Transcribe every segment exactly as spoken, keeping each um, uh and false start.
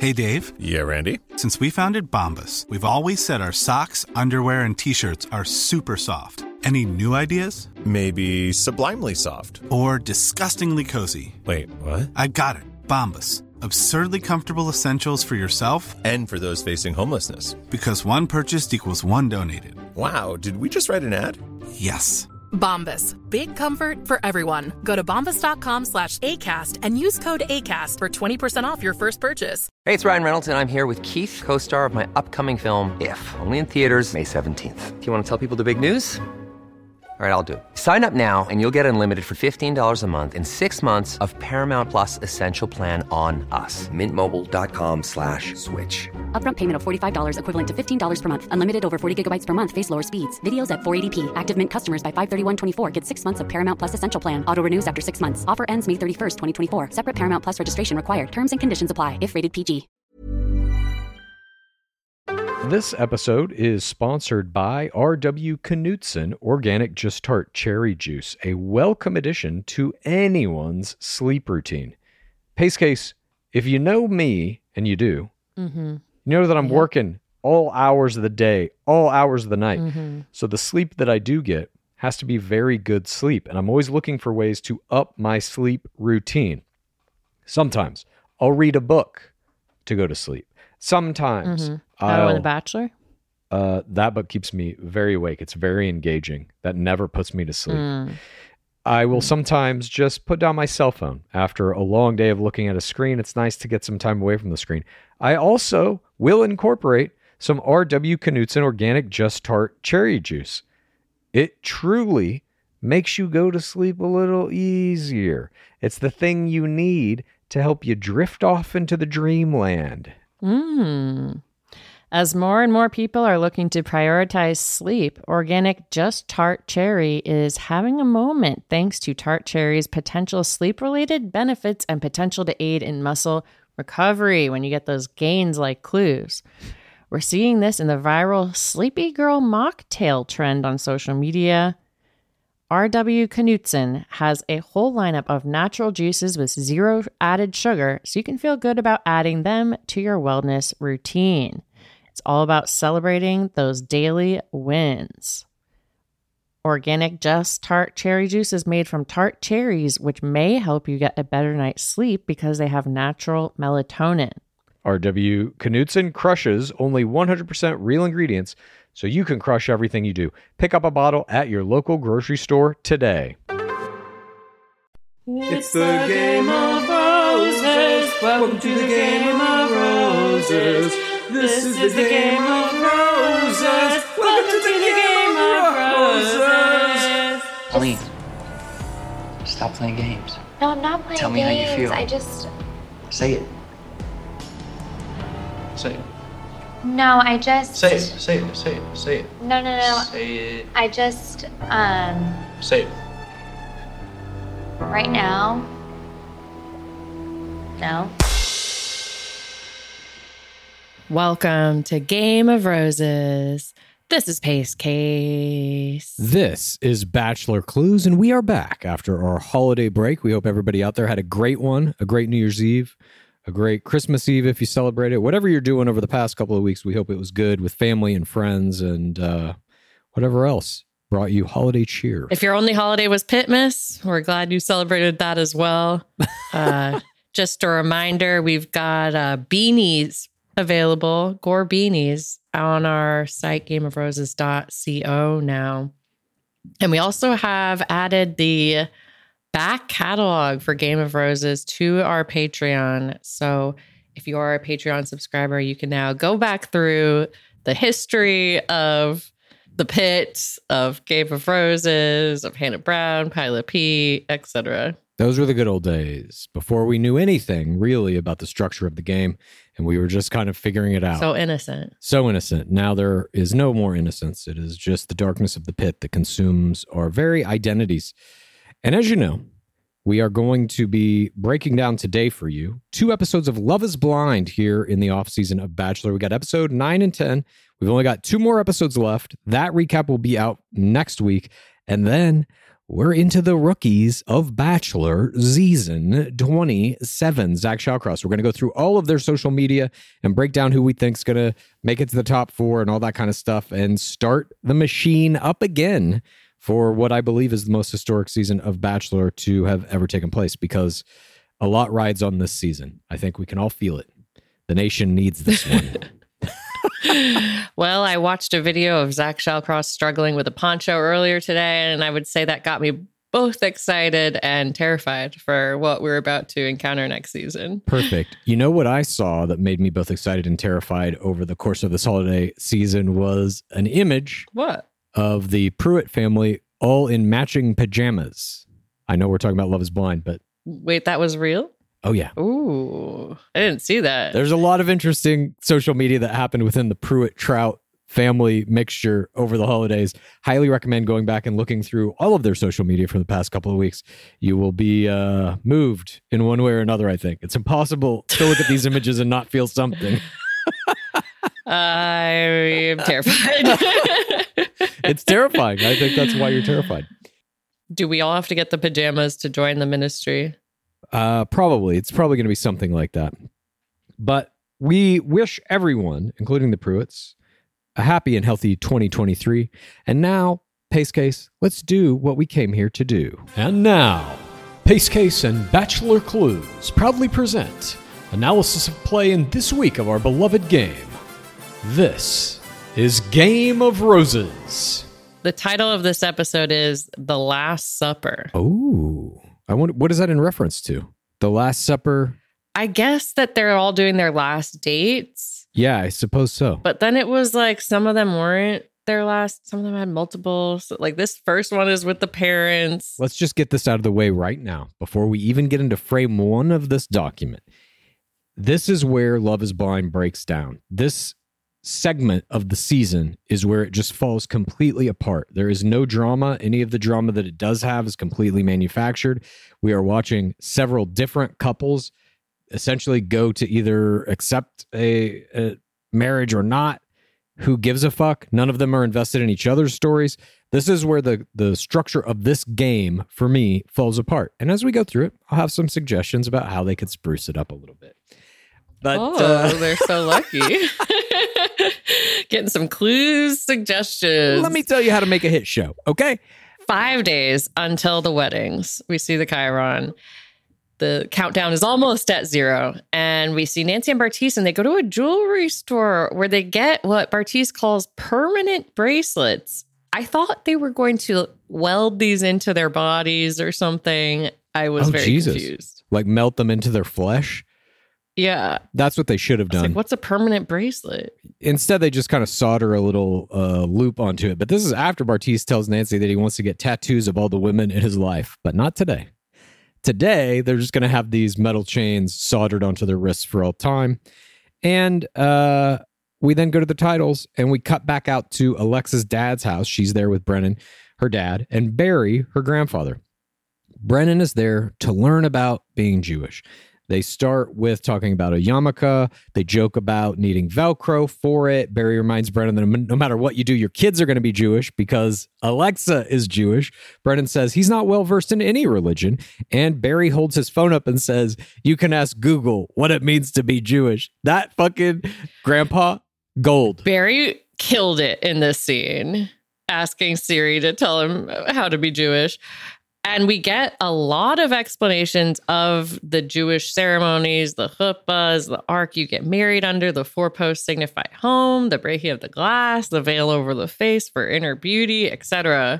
Hey, Dave. Yeah, Randy. Since we founded Bombas, we've always said our socks, underwear, and T-shirts are super soft. Any new ideas? Maybe sublimely soft. Or disgustingly cozy. Wait, what? I got it. Bombas. Absurdly comfortable essentials for yourself and for those facing homelessness. Because one purchased equals one donated. Wow, did we just write an ad? Yes. Bombas. Big comfort for everyone. Go to bombas.com slash ACAST and use code ACAST for twenty percent off your first purchase. Hey, it's Ryan Reynolds, and I'm here with Keith, co-star of my upcoming film, If, only in theaters May seventeenth. Do you want to tell people the big news? All right, I'll do it. Sign up now and you'll get unlimited for fifteen dollars a month and six months of Paramount Plus Essential Plan on us. Mint Mobile dot com slash switch. Upfront payment of forty-five dollars equivalent to fifteen dollars per month. Unlimited over forty gigabytes per month. Face lower speeds. Videos at four eighty p. Active Mint customers by five thirty-one twenty-four get six months of Paramount Plus Essential Plan. Auto renews after six months. Offer ends May thirty-first, twenty twenty-four. Separate Paramount Plus registration required. Terms and conditions apply if rated P G. This episode is sponsored by R W Knudsen Organic Just Tart Cherry Juice, a welcome addition to anyone's sleep routine. Pace Case, if you know me, and you do, mm-hmm. you know that I'm yeah. working all hours of the day, all hours of the night. Mm-hmm. So the sleep that I do get has to be very good sleep, and I'm always looking for ways to up my sleep routine. Sometimes I'll read a book to go to sleep. Sometimes mm-hmm. How in The Bachelor? Uh, that book keeps me very awake. It's very engaging. That never puts me to sleep. Mm. I will sometimes just put down my cell phone after a long day of looking at a screen. It's nice to get some time away from the screen. I also will incorporate some R W Knudsen Organic Just Tart Cherry Juice. It truly makes you go to sleep a little easier. It's the thing you need to help you drift off into the dreamland. Mm. As more and more people are looking to prioritize sleep, Organic Just Tart Cherry is having a moment thanks to Tart Cherry's potential sleep-related benefits and potential to aid in muscle recovery when you get those gains like clues. We're seeing this in the viral Sleepy Girl mocktail trend on social media. R W Knudsen has a whole lineup of natural juices with zero added sugar, so you can feel good about adding them to your wellness routine. It's all about celebrating those daily wins. Organic Just Tart Cherry Juice is made from tart cherries, which may help you get a better night's sleep because they have natural melatonin. R W Knudsen crushes only one hundred percent real ingredients, so you can crush everything you do. Pick up a bottle at your local grocery store today. It's the Game of Roses. Welcome to the Game of Roses. This is the Game of Roses. Welcome to the Game of Roses. Pauline, stop playing games. No, I'm not playing Tell me games. how you feel. I just... Say it. Say it. No, I just... Say it, say it, say it, say it. No, no, no. Say it. I just, um... Say it. Right now... No. Welcome to Game of Roses. This is Pace Case. This is Bachelor Clues, and we are back after our holiday break. We hope everybody out there had a great one, a great New Year's Eve, a great Christmas Eve if you celebrate it. Whatever you're doing over the past couple of weeks, we hope it was good with family and friends and uh, whatever else brought you holiday cheer. If your only holiday was Pitmas, we're glad you celebrated that as well. Uh, just a reminder, we've got uh, beanies available, Gore beanies, on our site, game of roses dot co now. And we also have added the back catalog for Game of Roses to our Patreon. So if you are a Patreon subscriber, you can now go back through the history of the pit, of Game of Roses, of Hannah Brown, Pilot P, et cetera. Those were the good old days before we knew anything really about the structure of the game, and we were just kind of figuring it out. So innocent. So innocent. Now there is no more innocence. It is just the darkness of the pit that consumes our very identities. And as you know, we are going to be breaking down today for you two episodes of Love is Blind here in the off season of Bachelor. We got episode nine and ten. We've only got two more episodes left. That recap will be out next week. And then we're into the rookies of Bachelor season twenty-seven. Zach Shawcross. We're going to go through all of their social media and break down who we think is going to make it to the top four and all that kind of stuff and start the machine up again for what I believe is the most historic season of Bachelor to have ever taken place, because a lot rides on this season. I think we can all feel it. The nation needs this one. Well, I watched a video of Zach Shawcross struggling with a poncho earlier today, and I would say that got me both excited and terrified for what we're about to encounter next season. Perfect. You know what I saw that made me both excited and terrified over the course of this holiday season was an image What? of the Pruitt family all in matching pajamas. I know we're talking about Love is Blind, but... Wait, that was real? Oh, yeah. Ooh, I didn't see that. There's a lot of interesting social media that happened within the Pruitt-Trout family mixture over the holidays. Highly recommend going back and looking through all of their social media from the past couple of weeks. You will be uh, moved in one way or another, I think. It's impossible to look at these images and not feel something. I am terrified. It's terrifying. I think that's why you're terrified. Do we all have to get the pajamas to join the ministry? Uh, probably. It's probably going to be something like that. But we wish everyone, including the Pruitts, a happy and healthy twenty twenty-three. And now, Pace Case, let's do what we came here to do. And now, Pace Case and Bachelor Clues proudly present analysis of play in this week of our beloved game. This is Game of Roses. The title of this episode is The Last Supper. Oh, I wonder, what is that in reference to? The Last Supper? I guess that they're all doing their last dates. Yeah, I suppose so. But then it was like some of them weren't their last. Some of them had multiple. So like this first one is with the parents. Let's just get this out of the way right now before we even get into frame one of this document. This is where Love is Blind breaks down. This segment of the season is where it just falls completely apart. There is no drama. Any of the drama that it does have is completely manufactured. We are watching several different couples essentially go to either accept a, a marriage or not. Who gives a fuck? None of them are invested in each other's stories. This is where the, the structure of this game, for me, falls apart. And as we go through it, I'll have some suggestions about how they could spruce it up a little bit. But, oh, uh, they're so lucky. Getting some clues, suggestions. Let me tell you how to make a hit show, okay? Five days until the weddings. We see the Chiron. The countdown is almost at zero. And we see Nancy and Bartise, and they go to a jewelry store where they get what Bartise calls permanent bracelets. I thought they were going to weld these into their bodies or something. I was oh, very Jesus. confused. Like melt them into their flesh? Yeah. That's what they should have done. Like, what's a permanent bracelet? Instead, they just kind of solder a little uh, loop onto it. But this is after Bartise tells Nancy that he wants to get tattoos of all the women in his life. But not today. Today, they're just going to have these metal chains soldered onto their wrists for all time. And uh, we then go to the titles, and we cut back out to Alexa's dad's house. She's there with Brennan, her dad, and Barry, her grandfather. Brennan is there to learn about being Jewish. They start with talking about a yarmulke. They joke about needing Velcro for it. Barry reminds Brennan that no matter what you do, your kids are going to be Jewish because Alexa is Jewish. Brennan says he's not well versed in any religion. And Barry holds his phone up and says, you can ask Google what it means to be Jewish. That fucking grandpa, gold. Barry killed it in this scene, asking Siri to tell him how to be Jewish. And we get a lot of explanations of the Jewish ceremonies, the chuppahs, the ark you get married under, the four posts signify home, the breaking of the glass, the veil over the face for inner beauty, et cetera.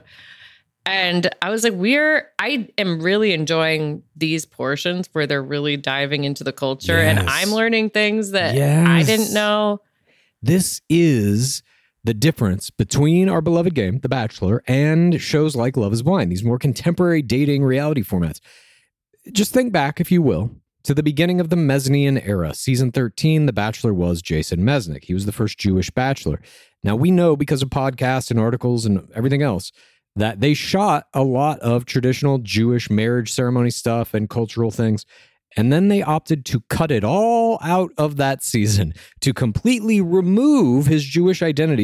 And I was like, we're, I am really enjoying these portions where they're really diving into the culture. Yes. And I'm learning things that Yes. I didn't know. This is the difference between our beloved game, The Bachelor, and shows like Love is Blind, these more contemporary dating reality formats. Just think back, if you will, to the beginning of the Mesnian era. Season thirteen, The Bachelor was Jason Mesnick. He was the first Jewish bachelor. Now, we know because of podcasts and articles and everything else that they shot a lot of traditional Jewish marriage ceremony stuff and cultural things. And then they opted to cut it all out of that season to completely remove his Jewish identity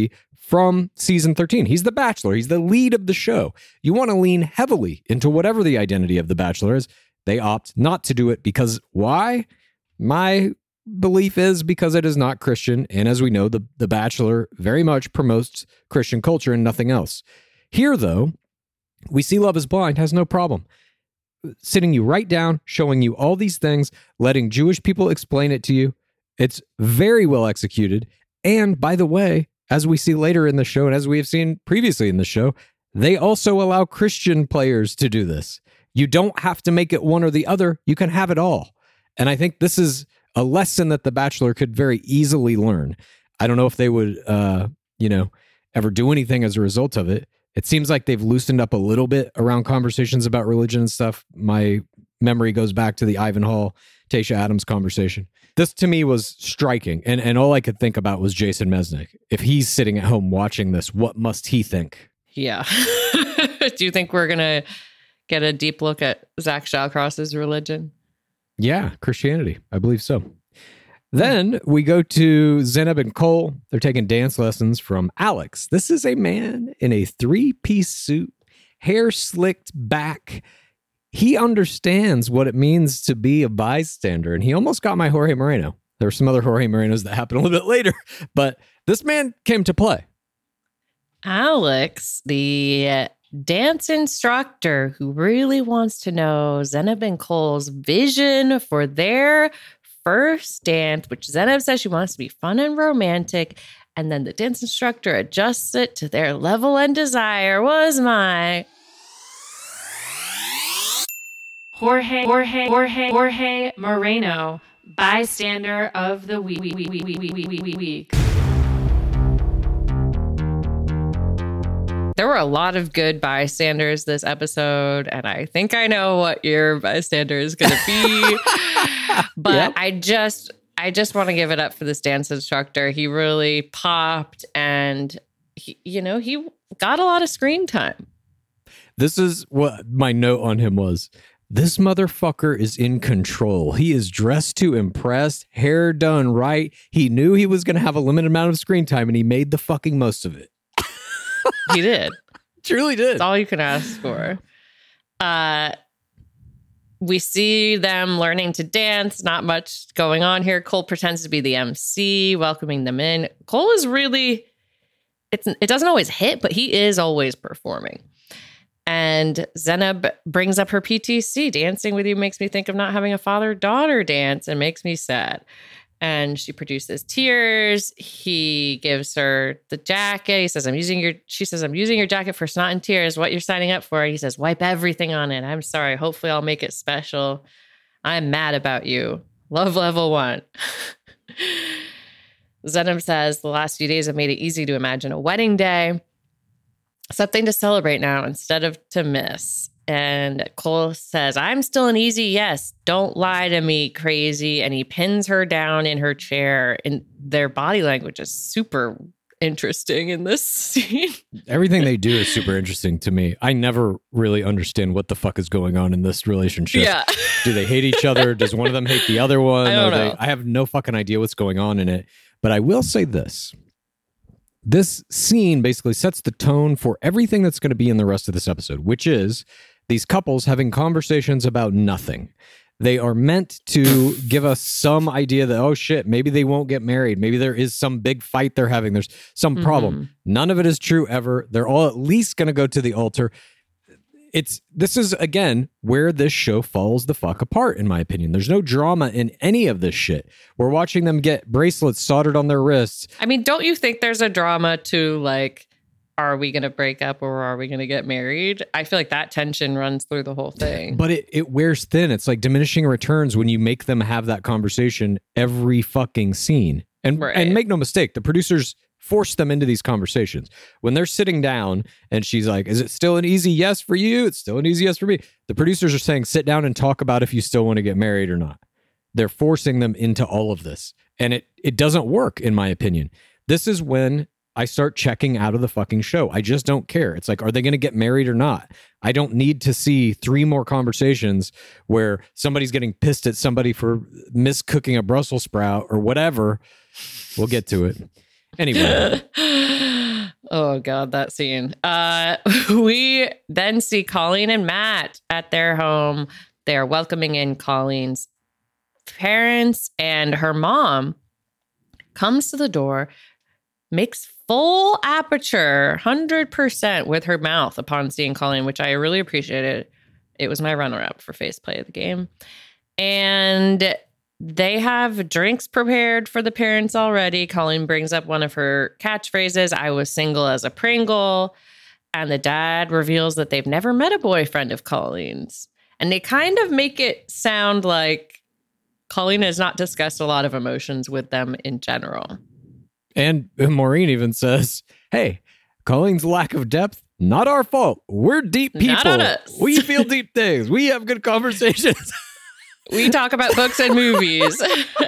from season thirteen. He's the Bachelor. He's the lead of the show. You want to lean heavily into whatever the identity of the Bachelor is. They opt not to do it because why? My belief is because it is not Christian. And as we know, the, the Bachelor very much promotes Christian culture and nothing else. Here, though, we see Love is Blind has no problem sitting you right down, showing you all these things, letting Jewish people explain it to you. It's very well executed. And by the way, as we see later in the show, and as we have seen previously in the show, they also allow Christian players to do this. You don't have to make it one or the other. You can have it all. And I think this is a lesson that The Bachelor could very easily learn. I don't know if they would, uh, you know, ever do anything as a result of it. It seems like they've loosened up a little bit around conversations about religion and stuff. My memory goes back to the Ivan Hall, Tayshia Adams conversation. This to me was striking. And, and all I could think about was Jason Mesnick. If he's sitting at home watching this, what must he think? Yeah. Do you think we're going to get a deep look at Zach Shawcross's religion? Yeah, Christianity. I believe so. Then we go to Zanab and Cole. They're taking dance lessons from Alex. This is a man in a three-piece suit, hair slicked back. He understands what it means to be a bystander, and he almost got my Jorge Moreno. There were some other Jorge Morenos that happened a little bit later, but this man came to play. Alex, the dance instructor who really wants to know Zanab and Cole's vision for their first dance, which Zanab says she wants to be fun and romantic, and then the dance instructor adjusts it to their level and desire, was my Jorge, Jorge, Jorge, Jorge Moreno, bystander of the week. week, week, week, week, week, week. There were a lot of good bystanders this episode, and I think I know what your bystander is going to be. But yep. I just, I just want to give it up for this dance instructor. He really popped, and he, you know, he got a lot of screen time. This is what my note on him was. This motherfucker is in control. He is dressed to impress, hair done right. He knew he was going to have a limited amount of screen time, and he made the fucking most of it. He did. Truly did. That's all you can ask for. Uh, we see them learning to dance. Not much going on here. Cole pretends to be the M C, welcoming them in. Cole is really, it's, it doesn't always hit, but he is always performing. And Zanab brings up her P T S D. Dancing with you makes me think of not having a father-daughter dance and makes me sad. And she produces tears. He gives her the jacket. He says, I'm using your, she says, I'm using your jacket for snot and tears. What you're signing up for. He says, wipe everything on it. I'm sorry. Hopefully I'll make it special. I'm mad about you. Love level one. Zanab says, the last few days have made it easy to imagine a wedding day. Something to celebrate now instead of to miss. And Cole says, I'm still an easy yes. Don't lie to me, crazy. And he pins her down in her chair. And their body language is super interesting in this scene. Everything they do is super interesting to me. I never really understand what the fuck is going on in this relationship. Yeah. Do they hate each other? Does one of them hate the other one? I don't Are know. They, I have no fucking idea what's going on in it. But I will say this. This scene basically sets the tone for everything that's going to be in the rest of this episode, which is these couples having conversations about nothing. They are meant to give us some idea that, oh shit, maybe they won't get married. Maybe there is some big fight they're having. There's some mm-hmm. problem. None of it is true ever. They're all at least going to go to the altar. It's this is, again, where this show falls the fuck apart, in my opinion. There's no drama in any of this shit. We're watching them get bracelets soldered on their wrists. I mean, don't you think there's a drama to, like, are we going to break up or are we going to get married? I feel like that tension runs through the whole thing. But it, it wears thin. It's like diminishing returns when you make them have that conversation every fucking scene. And right. and make no mistake, the producers force them into these conversations. When they're sitting down and she's like, is it still an easy yes for you? It's still an easy yes for me. The producers are saying, sit down and talk about if you still want to get married or not. They're forcing them into all of this. And it it doesn't work, in my opinion. This is when I start checking out of the fucking show. I just don't care. It's like, are they going to get married or not? I don't need to see three more conversations where somebody's getting pissed at somebody for miscooking a Brussels sprout or whatever. We'll get to it. Anyway. Oh, God, that scene. Uh, we then see Colleen and Matt at their home. They're welcoming in Colleen's parents, and her mom comes to the door, makes full aperture, one hundred percent with her mouth upon seeing Colleen, which I really appreciated. It was my runner-up for faceplay of the game. And they have drinks prepared for the parents already. Colleen brings up one of her catchphrases, I was single as a Pringle. And the dad reveals that they've never met a boyfriend of Colleen's. And they kind of make it sound like Colleen has not discussed a lot of emotions with them in general. And Maureen even says, hey, Colleen's lack of depth, not our fault. We're deep people. Not on us. We feel deep things. We have good conversations. We talk about books and movies.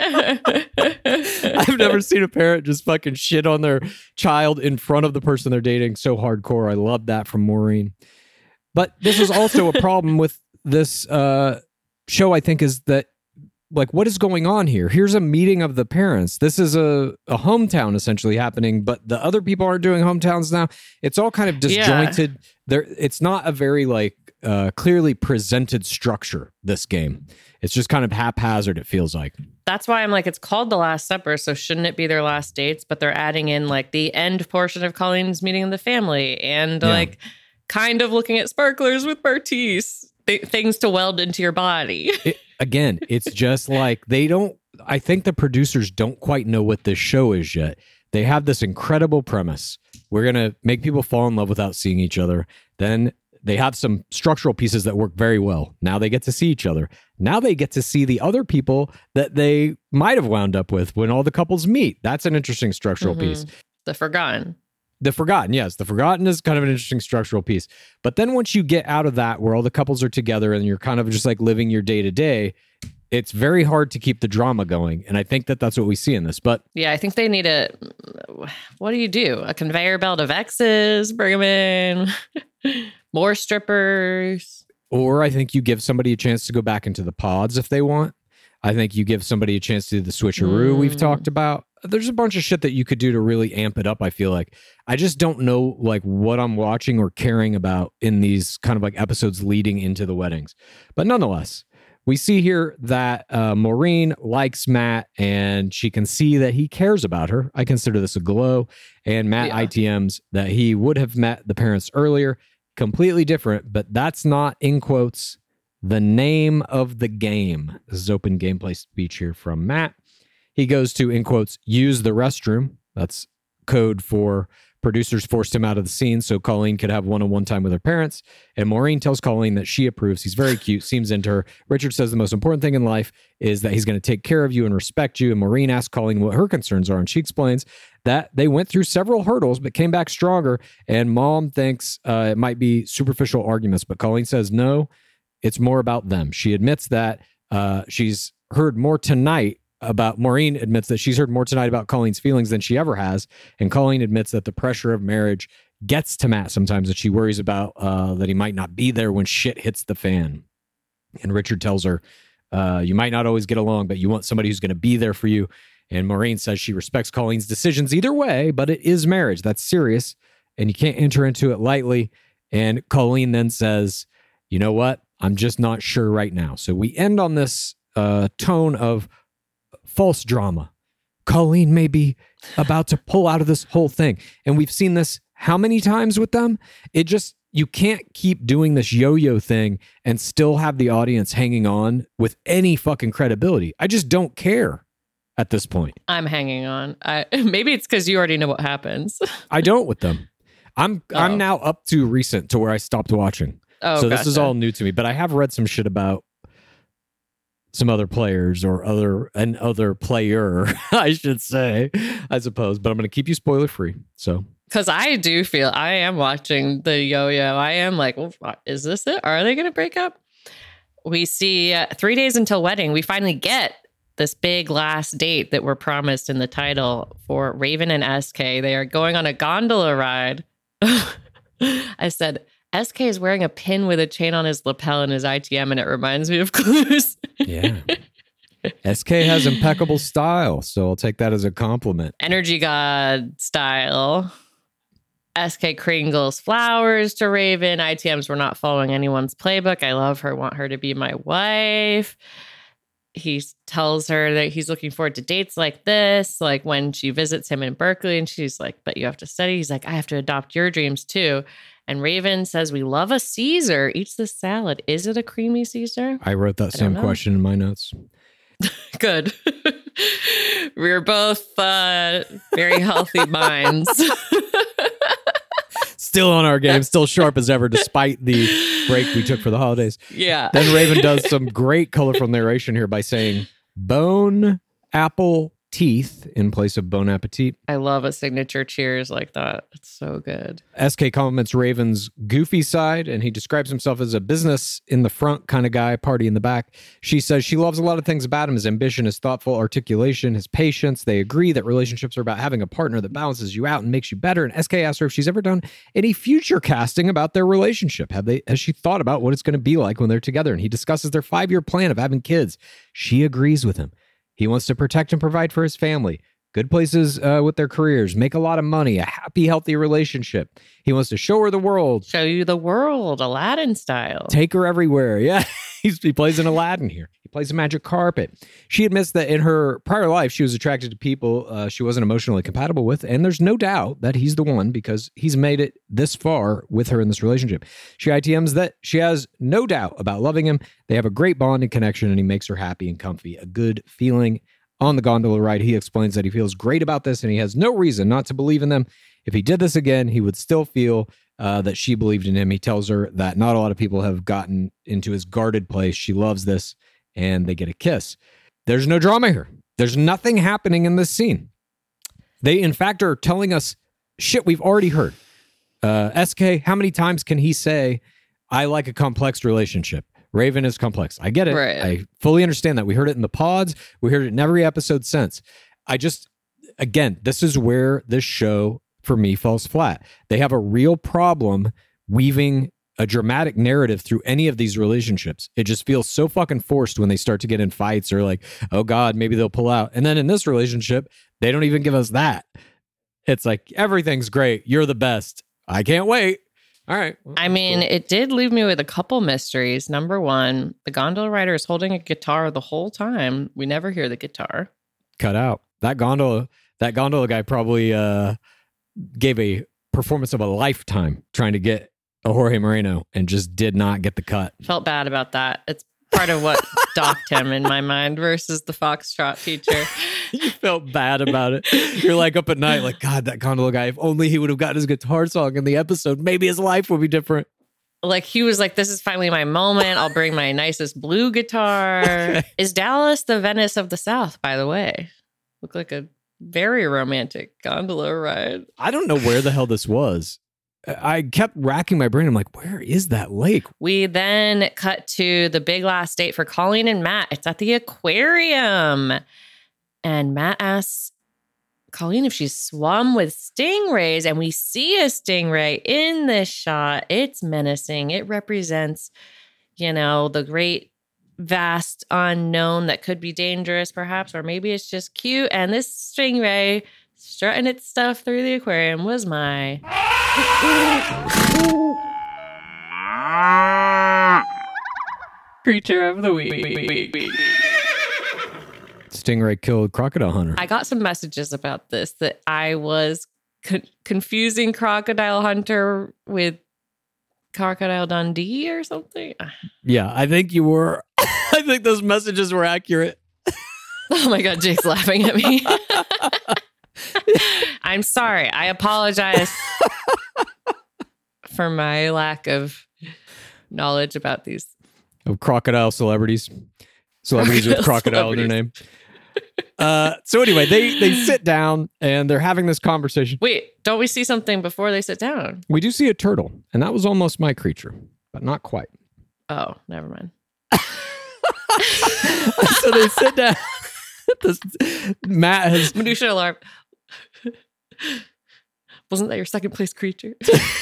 I've never seen a parent just fucking shit on their child in front of the person they're dating so hardcore. I love that from Maureen. But this is also a problem with this uh, show, I think, is that, like, what is going on here? Here's a meeting of the parents. This is a, a hometown essentially happening, but the other people aren't doing hometowns now. It's all kind of disjointed. Yeah. There, it's not a very, like, uh, clearly presented structure, this game. It's just kind of haphazard, it feels like. That's why I'm like, it's called The Last Supper, so shouldn't it be their last dates? But they're adding in, like, the end portion of Colleen's meeting of the family and, yeah. like, kind of looking at sparklers with Bartice. Th- things to weld into your body. it, again, it's just like they don't, I think the producers don't quite know what this show is yet. They have this incredible premise. We're going to make people fall in love without seeing each other. Then they have some structural pieces that work very well. Now they get to see each other. Now they get to see the other people that they might have wound up with when all the couples meet. That's an interesting structural mm-hmm. piece. The Forgotten. The Forgotten, yes. The Forgotten is kind of an interesting structural piece. But then once you get out of that, where all the couples are together and you're kind of just like living your day to day, it's very hard to keep the drama going. And I think that that's what we see in this. But yeah, I think they need a, what do you do? A conveyor belt of exes, bring them in, more strippers. Or I think you give somebody a chance to go back into the pods if they want. I think you give somebody a chance to do the switcheroo mm. we've talked about. There's a bunch of shit that you could do to really amp it up, I feel like. I just don't know like what I'm watching or caring about in these kind of like episodes leading into the weddings. But nonetheless, we see here that uh, Maureen likes Matt and she can see that he cares about her. I consider this a glow. And Matt yeah. I T Ms that he would have met the parents earlier. Completely different, but that's not, in quotes, the name of the game. This is open gameplay speech here from Matt. He goes to, in quotes, use the restroom. That's code for producers forced him out of the scene so Colleen could have one-on-one time with her parents. And Maureen tells Colleen that she approves. He's very cute, seems into her. Richard says the most important thing in life is that he's going to take care of you and respect you. And Maureen asks Colleen what her concerns are. And she explains that they went through several hurdles but came back stronger. And Mom thinks uh, it might be superficial arguments. But Colleen says, no, it's more about them. She admits that uh, she's heard more tonight about Maureen admits that she's heard more tonight about Colleen's feelings than she ever has. And Colleen admits that the pressure of marriage gets to Matt sometimes, that she worries about uh, that he might not be there when shit hits the fan. And Richard tells her, uh, you might not always get along, but you want somebody who's going to be there for you. And Maureen says she respects Colleen's decisions either way, but it is marriage. That's serious. And you can't enter into it lightly. And Colleen then says, you know what? I'm just not sure right now. So we end on this uh, tone of false drama. Colleen may be about to pull out of this whole thing. And we've seen this how many times with them? It just, you can't keep doing this yo-yo thing and still have the audience hanging on with any fucking credibility. I just don't care at this point. I'm hanging on. I, maybe it's because you already know what happens. I don't with them. I'm oh. I'm now up to recent to where I stopped watching. Oh, so gotcha. This is all new to me, but I have read some shit about some other players or other an other player, I should say, I suppose. But I'm going to keep you spoiler free. So, because I do feel I am watching the yo-yo. I am like, well, is this it? Are they going to break up? We see uh, three days until wedding. We finally get this big last date that we're promised in the title for Raven and S K. They are going on a gondola ride. I said, S K is wearing a pin with a chain on his lapel in his I T M, and it reminds me of Clues. Yeah. S K has impeccable style, so I'll take that as a compliment. Energy God style. S K Kringle's flowers to Raven. I T Ms were not following anyone's playbook. I love her, want her to be my wife. He tells her that he's looking forward to dates like this, like when she visits him in Berkeley, and she's like, but you have to study. He's like, I have to adopt your dreams too. And Raven says, we love a Caesar. Eats the salad. Is it a creamy Caesar? I wrote that I same don't know. question in my notes. Good. We're both uh, very healthy minds. Still on our game, still sharp as ever, despite the break we took for the holidays. Yeah. Then Raven does some great colorful narration here by saying bone apple teeth in place of bon appetit. I love a signature cheers like that. It's so good. S K compliments Raven's goofy side, and he describes himself as a business in the front kind of guy, party in the back. She says she loves a lot of things about him, his ambition, his thoughtful articulation, his patience. They agree that relationships are about having a partner that balances you out and makes you better. And S K asks her if she's ever done any future casting about their relationship. Have they? Has she thought about what it's going to be like when they're together? And he discusses their five-year plan of having kids. She agrees with him. He wants to protect and provide for his family, good places uh, with their careers, make a lot of money, a happy, healthy relationship. He wants to show her the world. Show you the world, Aladdin style. Take her everywhere. Yeah, He's, he plays an Aladdin here. He plays a magic carpet. She admits that in her prior life, she was attracted to people uh, she wasn't emotionally compatible with, and there's no doubt that he's the one because he's made it this far with her in this relationship. She I T Ms that she has no doubt about loving him. They have a great bond and connection, and he makes her happy and comfy. A good feeling on the gondola ride. He explains that he feels great about this, and he has no reason not to believe in them. If he did this again, he would still feel uh, that she believed in him. He tells her that not a lot of people have gotten into his guarded place. She loves this, and they get a kiss. There's no drama here. There's nothing happening in this scene. They, in fact, are telling us shit we've already heard. Uh, S K, how many times can he say, I like a complex relationship? Raven is complex. I get it. Right. I fully understand that. We heard it in the pods. We heard it in every episode since. I just, again, this is where this show, for me, falls flat. They have a real problem weaving a dramatic narrative through any of these relationships. It just feels so fucking forced when they start to get in fights or like, oh God, maybe they'll pull out. And then in this relationship, they don't even give us that. It's like, everything's great. You're the best. I can't wait. All right. Well, I mean, cool. It did leave me with a couple mysteries. Number one, the gondola rider is holding a guitar the whole time. We never hear the guitar. Cut out. That gondola, that gondola guy probably uh, gave a performance of a lifetime trying to get a Jorge Moreno and just did not get the cut. Felt bad about that. It's part of what docked him in my mind versus the Foxtrot feature. You felt bad about it. You're like up at night, like, God, that gondola guy, if only he would have gotten his guitar song in the episode, maybe his life would be different. Like, he was like, this is finally my moment. I'll bring my nicest blue guitar. Is Dallas the Venice of the South, by the way? Looked like a very romantic gondola ride. I don't know where the hell this was. I kept racking my brain. I'm like, where is that lake? We then cut to the big last date for Colleen and Matt. It's at the aquarium. And Matt asks Colleen if she's swum with stingrays. And we see a stingray in this shot. It's menacing. It represents, you know, the great, vast unknown that could be dangerous, perhaps. Or maybe it's just cute. And this stingray strutting its stuff through the aquarium was my... creature of the week. Stingray killed crocodile hunter. I got some messages about this that I was co- confusing Crocodile Hunter with Crocodile Dundee or something. Yeah, I think you were. I think those messages were accurate. Oh my God, Jake's laughing at me. I'm sorry. I apologize for my lack of knowledge about these. Of crocodile celebrities. Celebrities with crocodile in their name. Uh, so anyway, they, they sit down and they're having this conversation. Wait, don't we see something before they sit down? We do see a turtle, and that was almost my creature, but not quite. Oh, never mind. So they sit down. This, Matt has... Minutia alarm. Wasn't that your second place creature?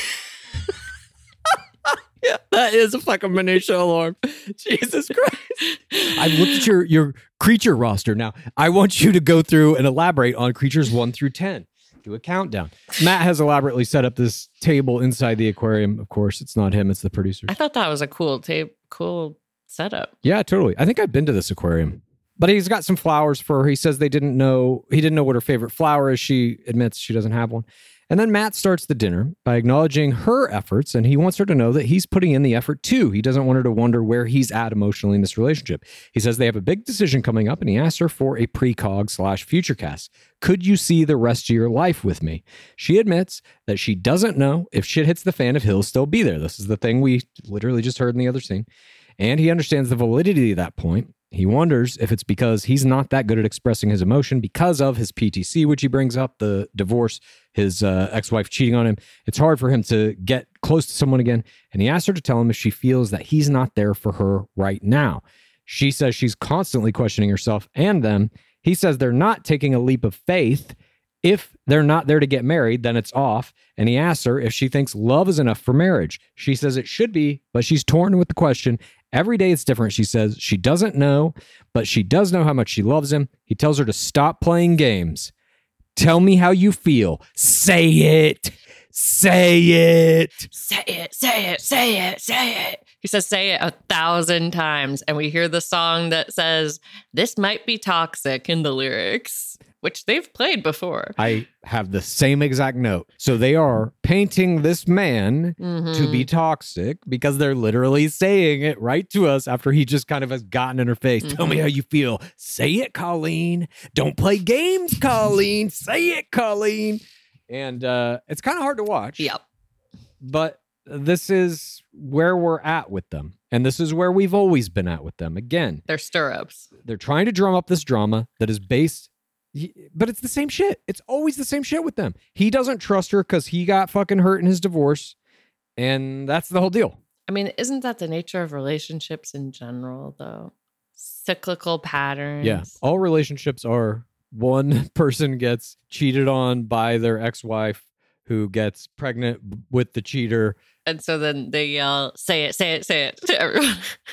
Yeah, that is a fucking minutia alarm. Jesus Christ. I've looked at your, your creature roster. Now, I want you to go through and elaborate on creatures one through ten. do a countdown. Matt has elaborately set up this table inside the aquarium. Of course, it's not him, it's the producers. I thought that was a cool tape, cool setup. Yeah, totally. I think I've been to this aquarium. But he's got some flowers for her. He says they didn't know, he didn't know what her favorite flower is. She admits she doesn't have one. And then Matt starts the dinner by acknowledging her efforts, and he wants her to know that he's putting in the effort too. He doesn't want her to wonder where he's at emotionally in this relationship. He says they have a big decision coming up, and he asks her for a precog slash future cast. Could you see the rest of your life with me? She admits that she doesn't know if shit hits the fan if he'll still be there. This is the thing we literally just heard in the other scene. And he understands the validity of that point. He wonders if it's because he's not that good at expressing his emotion because of his P T C, which he brings up, the divorce, his uh, ex-wife cheating on him. It's hard for him to get close to someone again. And he asks her to tell him if she feels that he's not there for her right now. She says she's constantly questioning herself and them. He says they're not taking a leap of faith. If they're not there to get married, then it's off. And he asks her if she thinks love is enough for marriage. She says it should be, but she's torn with the question. Every day it's different, she says. She doesn't know, but she does know how much she loves him. He tells her to stop playing games. Tell me how you feel. Say it. Say it. Say it, say it, say it, say it. He says, say it a thousand times. And we hear the song that says, this might be toxic in the lyrics, which they've played before. I have the same exact note. So they are painting this man mm-hmm. to be toxic because they're literally saying it right to us after he just kind of has gotten in her face. Mm-hmm. Tell me how you feel. Say it, Colleen. Don't play games, Colleen. Say it, Colleen. And uh, it's kind of hard to watch. Yep. But this is where we're at with them. And this is where we've always been at with them. Again, they're stirrups. They're trying to drum up this drama that is based, but it's the same shit. It's always the same shit with them. He doesn't trust her because he got fucking hurt in his divorce. And that's the whole deal. I mean, isn't that the nature of relationships in general, though? Cyclical patterns. Yeah. All relationships are one person gets cheated on by their ex-wife who gets pregnant with the cheater. And so then they yell, say it, say it, say it to everyone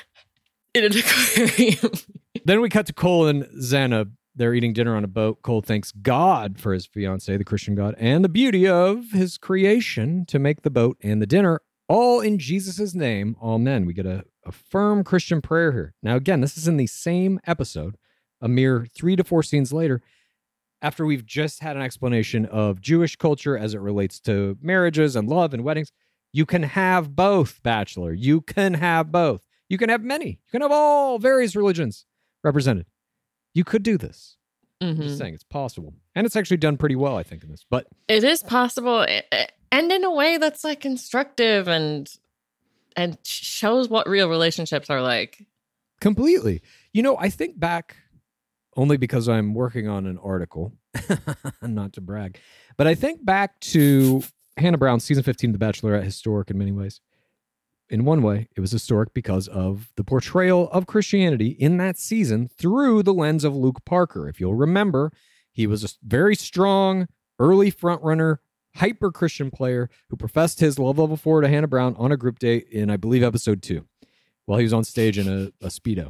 in an aquarium. Then we cut to Cole and Xana. They're eating dinner on a boat. Cole thanks God for his fiancée, the Christian God, and the beauty of his creation to make the boat and the dinner, all in Jesus' name. Amen. We get a, a firm Christian prayer here. Now, again, this is in the same episode, a mere three to four scenes later, after we've just had an explanation of Jewish culture as it relates to marriages and love and weddings. You can have both, Bachelor. You can have both. You can have many. You can have all various religions represented. You could do this. Mm-hmm. I'm just saying, it's possible. And it's actually done pretty well, I think, in this. But it is possible, and in a way that's like instructive and and shows what real relationships are like. Completely. You know, I think back, only because I'm working on an article, not to brag, but I think back to Hannah Brown's season fifteen of The Bachelorette, historic in many ways. In one way, it was historic because of the portrayal of Christianity in that season through the lens of Luke Parker. If you'll remember, he was a very strong, early frontrunner, hyper-Christian player who professed his love level four to Hannah Brown on a group date in, I believe, episode two, while he was on stage in a, a Speedo.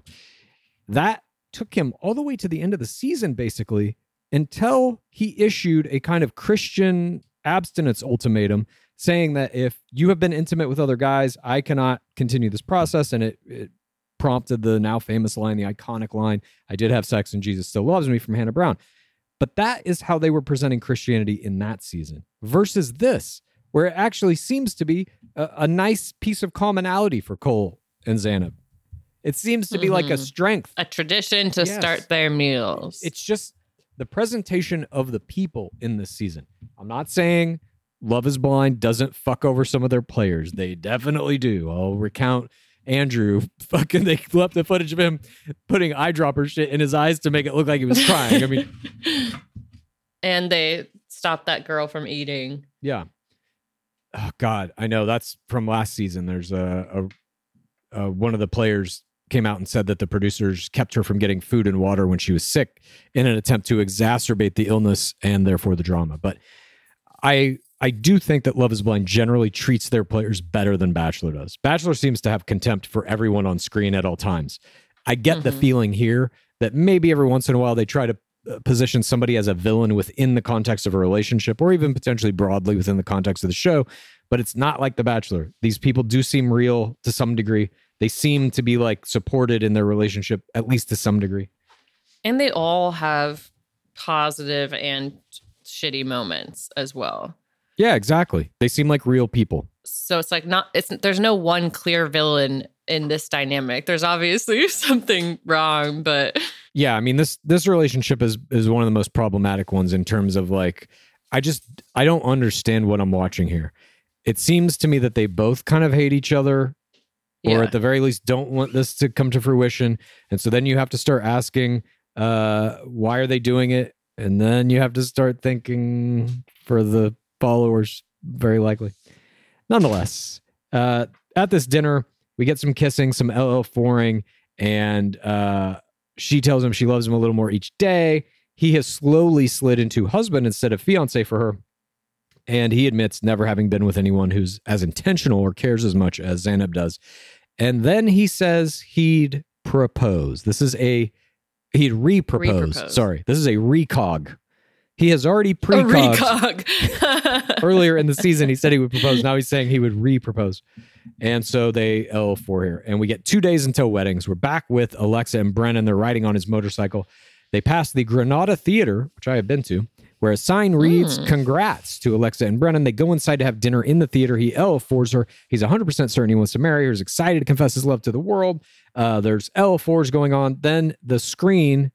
That took him all the way to the end of the season, basically, until he issued a kind of Christian abstinence ultimatum saying that if you have been intimate with other guys, I cannot continue this process. And it, it prompted the now famous line, the iconic line, I did have sex and Jesus still loves me, from Hannah Brown. But that is how they were presenting Christianity in that season versus this, where it actually seems to be a, a nice piece of commonality for Cole and Xana. It seems to be mm-hmm. like a strength. A tradition to yes. start their meals. It's just the presentation of the people in this season. I'm not saying Love is Blind doesn't fuck over some of their players. They definitely do. I'll recount Andrew. Fucking, they left the footage of him putting eyedropper shit in his eyes to make it look like he was crying. I mean, and they stopped that girl from eating. Yeah. Oh God, I know that's from last season. There's a, a, a one of the players came out and said that the producers kept her from getting food and water when she was sick in an attempt to exacerbate the illness and therefore the drama. But I I do think that Love is Blind generally treats their players better than Bachelor does. Bachelor seems to have contempt for everyone on screen at all times. I get mm-hmm. the feeling here that maybe every once in a while they try to position somebody as a villain within the context of a relationship, or even potentially broadly within the context of the show. But it's not like The Bachelor. These people do seem real to some degree. They seem to be like supported in their relationship, at least to some degree. And they all have positive and shitty moments as well. Yeah, exactly. They seem like real people. So it's like not, it's, there's no one clear villain in this dynamic. There's obviously something wrong, but yeah, I mean, this, this relationship is, is one of the most problematic ones in terms of like, I just, I don't understand what I'm watching here. It seems to me that they both kind of hate each other, or yeah. at the very least don't want this to come to fruition. And so then you have to start asking, uh, why are they doing it? And then you have to start thinking for the followers, very likely. Nonetheless, uh, at this dinner, we get some kissing, some L L four-ing, and uh, she tells him she loves him a little more each day. He has slowly slid into husband instead of fiance for her. And he admits never having been with anyone who's as intentional or cares as much as Zanab does. And then he says he'd propose. This is a, he'd re-propose. Re-propose. Sorry, this is a recog. He has already pre-cogged. Recog. Earlier in the season, he said he would propose. Now he's saying he would re-propose. And so they L L four here. And we get two days until weddings. We're back with Alexa and Brennan. They're riding on his motorcycle. They pass the Granada Theater, which I have been to, where a sign reads, mm. congrats to Alexa and Brennan. They go inside to have dinner in the theater. He L L fours her. He's one hundred percent certain he wants to marry her. He's excited to confess his love to the world. Uh, there's L L fours going on. Then the screen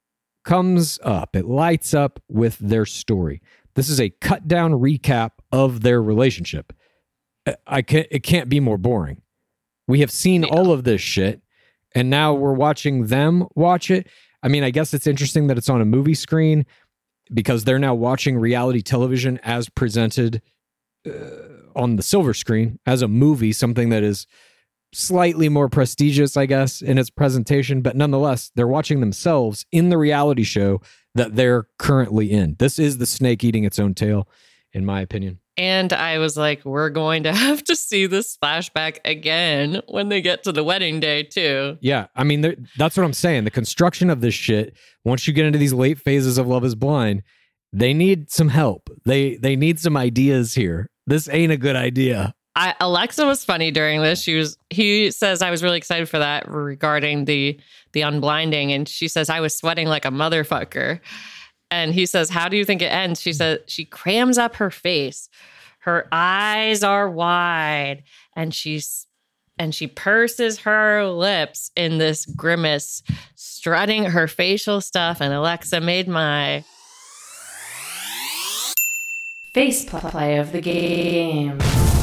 comes up. It lights up with their story. This is a cut down recap of their relationship. I can't, it can't be more boring. We have seen yeah. all of this shit, and now we're watching them watch it. I mean, I guess it's interesting that it's on a movie screen because they're now watching reality television as presented uh, on the silver screen as a movie, something that is slightly more prestigious, I guess, in its presentation. But nonetheless, they're watching themselves in the reality show that they're currently in. This is the snake eating its own tail, in my opinion. And I was like, we're going to have to see this flashback again when they get to the wedding day, too. Yeah, I mean, that's what I'm saying. The construction of this shit, once you get into these late phases of Love is Blind, they need some help. They they need some ideas here. This ain't a good idea. I, Alexa was funny during this. She was. He says I was really excited for that regarding the the unblinding, and she says I was sweating like a motherfucker. And he says, how do you think it ends? She says she crams up her face. Her eyes are wide, and she's and she purses her lips in this grimace, strutting her facial stuff. And Alexa made my face play of the game.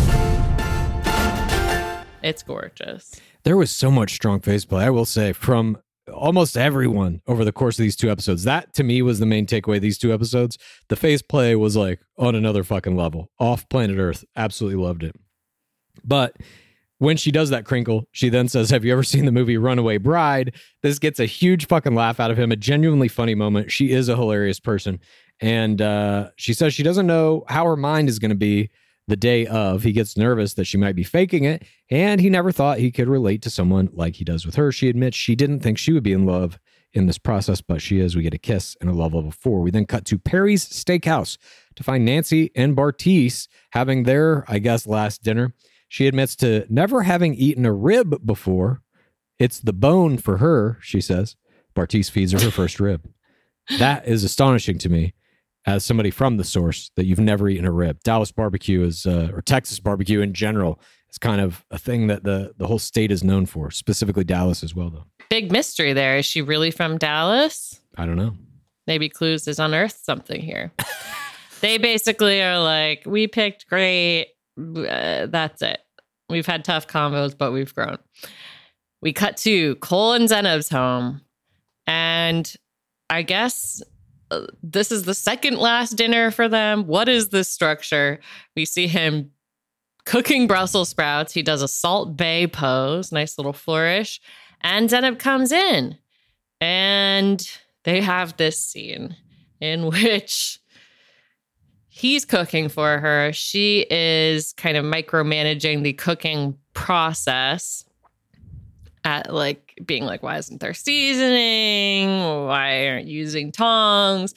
It's gorgeous. There was so much strong face play, I will say, from almost everyone over the course of these two episodes. That to me was the main takeaway of these two episodes. The face play was like on another fucking level, off planet Earth. Absolutely loved it. But when she does that crinkle, she then says, have you ever seen the movie Runaway Bride? This gets a huge fucking laugh out of him, a genuinely funny moment. She is a hilarious person. And uh, she says she doesn't know how her mind is going to be the day of. He gets nervous that she might be faking it, and he never thought he could relate to someone like he does with her. She admits she didn't think she would be in love in this process, but she is. We get a kiss and a love level four. We then cut to Perry's Steakhouse to find Nancy and Bartise having their, I guess, last dinner. She admits to never having eaten a rib before. It's the bone for her, she says. Bartise feeds her her first rib. That is astonishing to me, as somebody from the source, that you've never eaten a rib. Dallas barbecue is, uh, or Texas barbecue in general, is kind of a thing that the, the whole state is known for, specifically Dallas as well, though. Big mystery there. Is she really from Dallas? I don't know. Maybe Clues has unearthed something here. They basically are like, we picked great. Uh, that's it. We've had tough combos, but we've grown. We cut to Cole and Zanab's home. And I guess this is the second last dinner for them. What is this structure? We see him cooking Brussels sprouts. He does a Salt Bay pose, nice little flourish. And Zanab comes in, and they have this scene in which he's cooking for her. She is kind of micromanaging the cooking process. at like being like, why isn't there seasoning? Why aren't you using tongs?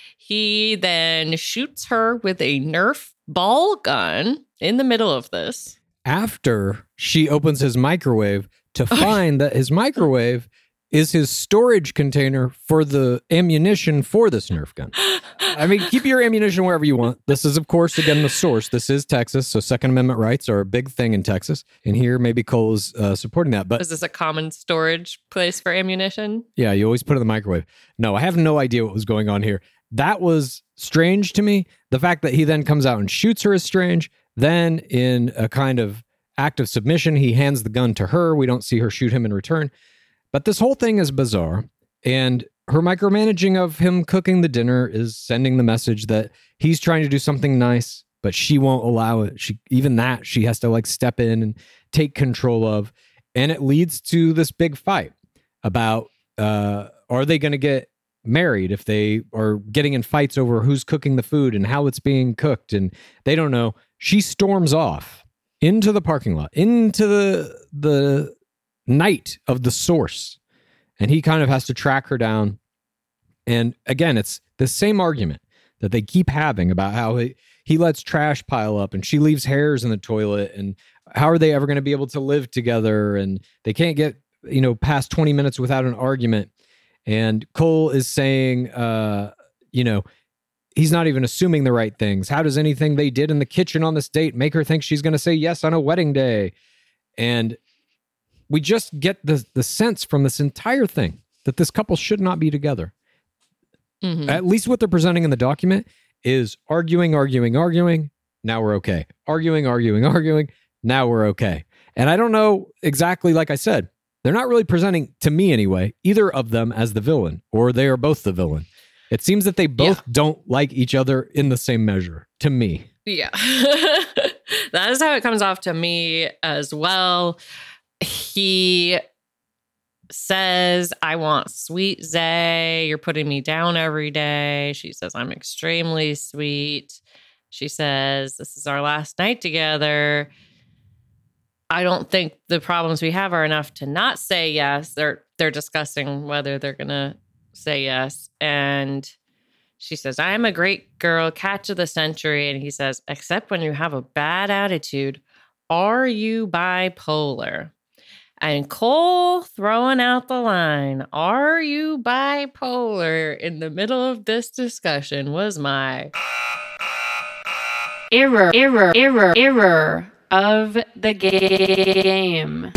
He then shoots her with a Nerf ball gun in the middle of this. After she opens his microwave to find that his microwave is his storage container for the ammunition for this Nerf gun. I mean, keep your ammunition wherever you want. This is, of course, again, the source. This is Texas, so Second Amendment rights are a big thing in Texas. And here, maybe Cole is uh, supporting that. But is this a common storage place for ammunition? Yeah, you always put it in the microwave. No, I have no idea what was going on here. That was strange to me. The fact that he then comes out and shoots her is strange. Then, in a kind of act of submission, he hands the gun to her. We don't see her shoot him in return. But this whole thing is bizarre, and her micromanaging of him cooking the dinner is sending the message that he's trying to do something nice, but she won't allow it. She, even that, she has to like step in and take control of, and it leads to this big fight about uh, are they going to get married if they are getting in fights over who's cooking the food and how it's being cooked, and they don't know. She storms off into the parking lot, into the the night of the source, and he kind of has to track her down. And again, it's the same argument that they keep having about how he, he lets trash pile up and she leaves hairs in the toilet, and how are they ever going to be able to live together, and they can't get, you know, past twenty minutes without an argument. And Cole is saying, uh, you know, he's not even assuming the right things. How does anything they did in the kitchen on this date make her think she's going to say yes on a wedding day? And we just get the the sense from this entire thing that this couple should not be together. Mm-hmm. At least what they're presenting in the document is arguing, arguing, arguing. Now we're okay. Arguing, arguing, arguing. Now we're okay. And I don't know exactly, like I said, they're not really presenting, to me anyway, either of them as the villain, or they are both the villain. It seems that they both yeah. don't like each other in the same measure, to me. Yeah. That is how it comes off to me as well. He says, I want sweet Zay. You're putting me down every day. She says, I'm extremely sweet. She says, this is our last night together. I don't think the problems we have are enough to not say yes. They're they're discussing whether they're going to say yes. And she says, I am a great girl, catch of the century. And he says, except when you have a bad attitude. Are you bipolar? And Cole throwing out the line, are you bipolar, in the middle of this discussion was my error, error, error, error of the game.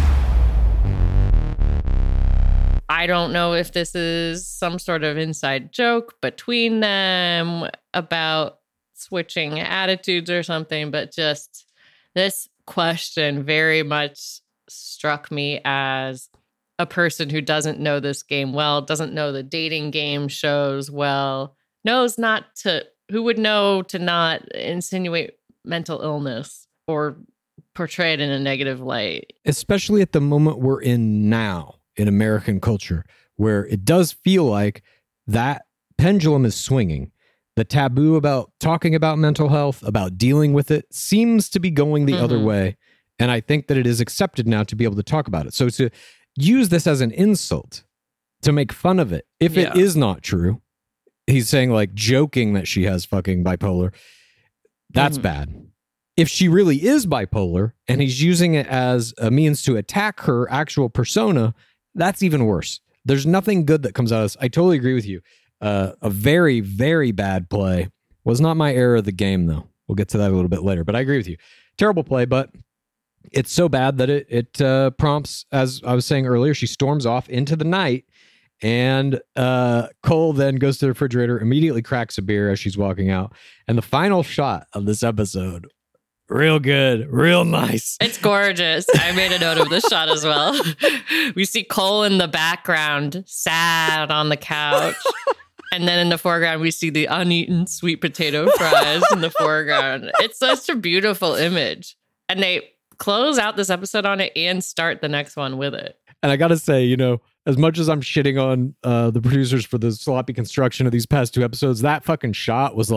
I don't know if this is some sort of inside joke between them about switching attitudes or something, but just this question very much struck me as a person who doesn't know this game well, doesn't know the dating game shows well, knows not to, who would know to not insinuate mental illness or portray it in a negative light. Especially at the moment we're in now in American culture, where it does feel like that pendulum is swinging. The taboo about talking about mental health, about dealing with it, seems to be going the mm-hmm. other way. And I think that it is accepted now to be able to talk about it. So to use this as an insult, to make fun of it, if yeah. it is not true, he's saying like joking that she has fucking bipolar, that's mm-hmm. bad. If she really is bipolar and he's using it as a means to attack her actual persona, that's even worse. There's nothing good that comes out of this. I totally agree with you. Uh, a very, very bad play. Was not my era of the game, though. We'll get to that a little bit later, but I agree with you. Terrible play, but it's so bad that it, it uh, prompts, as I was saying earlier, she storms off into the night, and uh, Cole then goes to the refrigerator, immediately cracks a beer as she's walking out. And the final shot of this episode, real good, real nice. It's gorgeous. I made a note of this shot as well. We see Cole in the background, sad on the couch. And then in the foreground, we see the uneaten sweet potato fries in the foreground. It's such a beautiful image. And they close out this episode on it and start the next one with it. And I got to say, you know, as much as I'm shitting on uh, the producers for the sloppy construction of these past two episodes, that fucking shot was like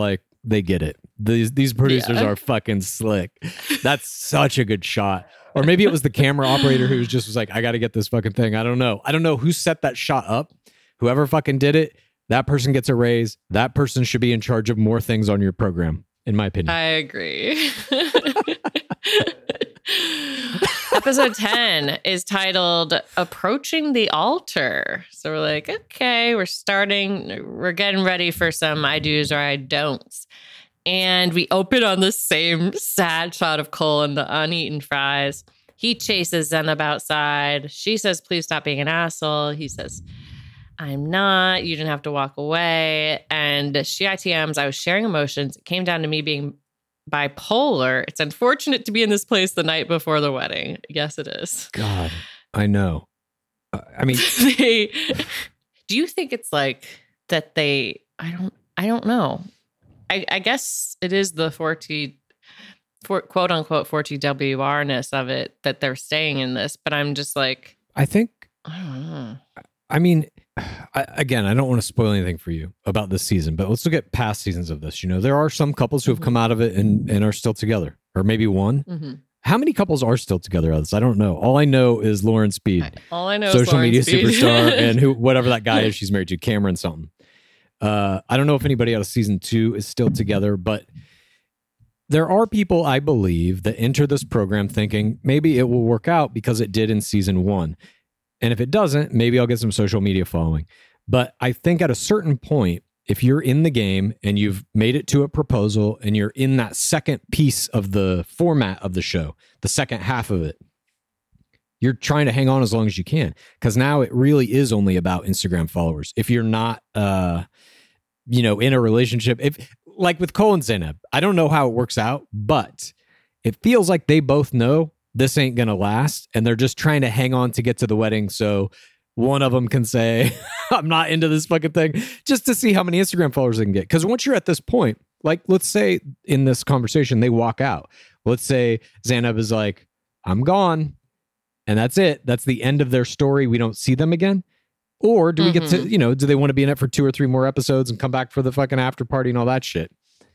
they get it. These these producers Yeah. are fucking slick. That's such a good shot. Or maybe it was the camera operator who was just was like, I got to get this fucking thing. I don't know. I don't know who set that shot up. Whoever fucking did it, that person gets a raise. That person should be in charge of more things on your program, in my opinion. I agree. Episode ten is titled Approaching the Altar. So we're like, okay, we're starting, we're getting ready for some I do's or I don'ts. And we open on the same sad shot of Cole and the uneaten fries. He chases Zenab outside. She says, please stop being an asshole. He says, I'm not. You didn't have to walk away. And she I T Ms, I was sharing emotions. It came down to me being bipolar. It's unfortunate to be in this place the night before the wedding. Yes, it is. God, I know. Uh, I mean, they, do you think it's like that they, I don't, I don't know. I, I guess it is the forty, for, quote unquote, forty W R-ness of it that they're staying in this. But I'm just like, I think, I don't know. I mean, I, again, I don't want to spoil anything for you about this season, but let's look at past seasons of this. You know, there are some couples who have come out of it and, and are still together, or maybe one. Mm-hmm. How many couples are still together out of this? I don't know. All I know is Lauren Speed, All I know social is Lauren media Speed. superstar, and who whatever that guy is she's married to, Cameron something. Uh, I don't know if anybody out of season two is still together, but there are people, I believe, that enter this program thinking maybe it will work out because it did in season one. And if it doesn't, maybe I'll get some social media following. But I think at a certain point, if you're in the game and you've made it to a proposal and you're in that second piece of the format of the show, the second half of it, you're trying to hang on as long as you can. Because now it really is only about Instagram followers. If you're not, uh, you know, in a relationship, if like with Cole and Zenab, I don't know how it works out, but it feels like they both know this ain't going to last. And they're just trying to hang on to get to the wedding. So one of them can say, I'm not into this fucking thing, just to see how many Instagram followers they can get. Because once you're at this point, like, let's say in this conversation, they walk out. Let's say Zenab is like, I'm gone. And that's it. That's the end of their story. We don't see them again. Or do we Mm-hmm. get to, you know, do they want to be in it for two or three more episodes and come back for the fucking after party and all that shit?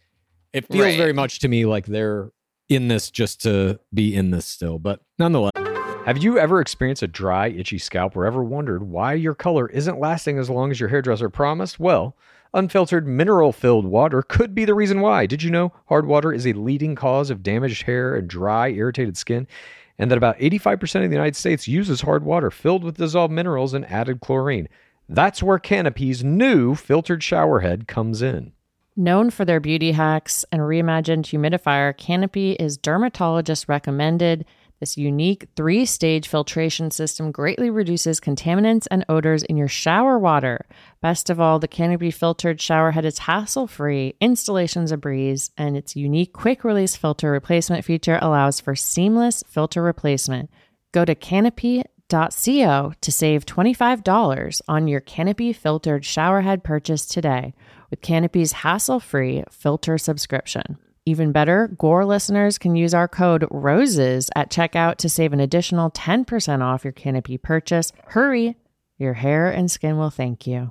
It feels Right. very much to me like they're in this just to be in this still. But nonetheless. Have you ever experienced a dry, itchy scalp or ever wondered why your color isn't lasting as long as your hairdresser promised? Well, unfiltered, mineral-filled water could be the reason why. Did you know hard water is a leading cause of damaged hair and dry, irritated skin? And that about eighty-five percent of the United States uses hard water filled with dissolved minerals and added chlorine. That's where Canopy's new filtered shower head comes in. Known for their beauty hacks and reimagined humidifier, Canopy is dermatologist recommended. This unique three-stage filtration system greatly reduces contaminants and odors in your shower water. Best of all, the Canopy filtered shower head is hassle-free, installation's a breeze, and its unique quick-release filter replacement feature allows for seamless filter replacement. Go to canopy dot co to save twenty-five dollars on your Canopy filtered shower head purchase today with Canopy's hassle-free filter subscription. Even better, Gore listeners can use our code ROSES at checkout to save an additional ten percent off your Canopy purchase. Hurry, your hair and skin will thank you.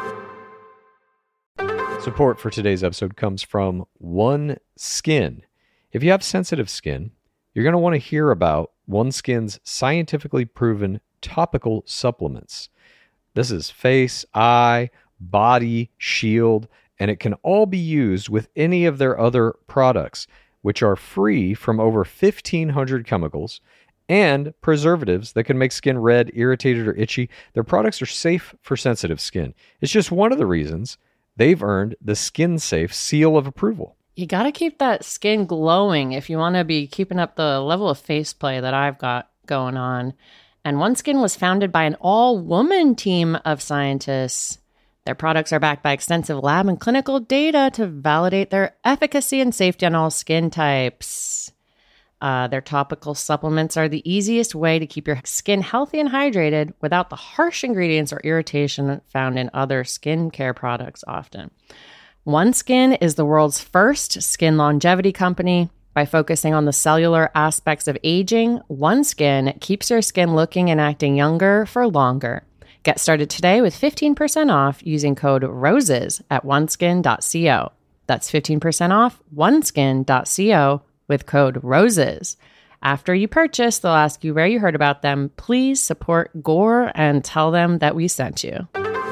Support for today's episode comes from OneSkin. If you have sensitive skin, you're going to want to hear about OneSkin's scientifically proven topical supplements. This is face, eye, body, shield, and it can all be used with any of their other products, which are free from over fifteen hundred chemicals and preservatives that can make skin red, irritated, or itchy. Their products are safe for sensitive skin. It's just one of the reasons they've earned the Skin Safe seal of approval. You got to keep that skin glowing if you want to be keeping up the level of face play that I've got going on. And OneSkin was founded by an all-woman team of scientists. Their products are backed by extensive lab and clinical data to validate their efficacy and safety on all skin types. Uh, their topical supplements are the easiest way to keep your skin healthy and hydrated without the harsh ingredients or irritation found in other skincare products often. OneSkin is the world's first skin longevity company. By focusing on the cellular aspects of aging, OneSkin keeps your skin looking and acting younger for longer. Get started today with fifteen percent off using code ROSES at oneskin dot co. That's fifteen percent off oneskin dot co with code ROSES. After you purchase, they'll ask you where you heard about them. Please support Gore and tell them that we sent you.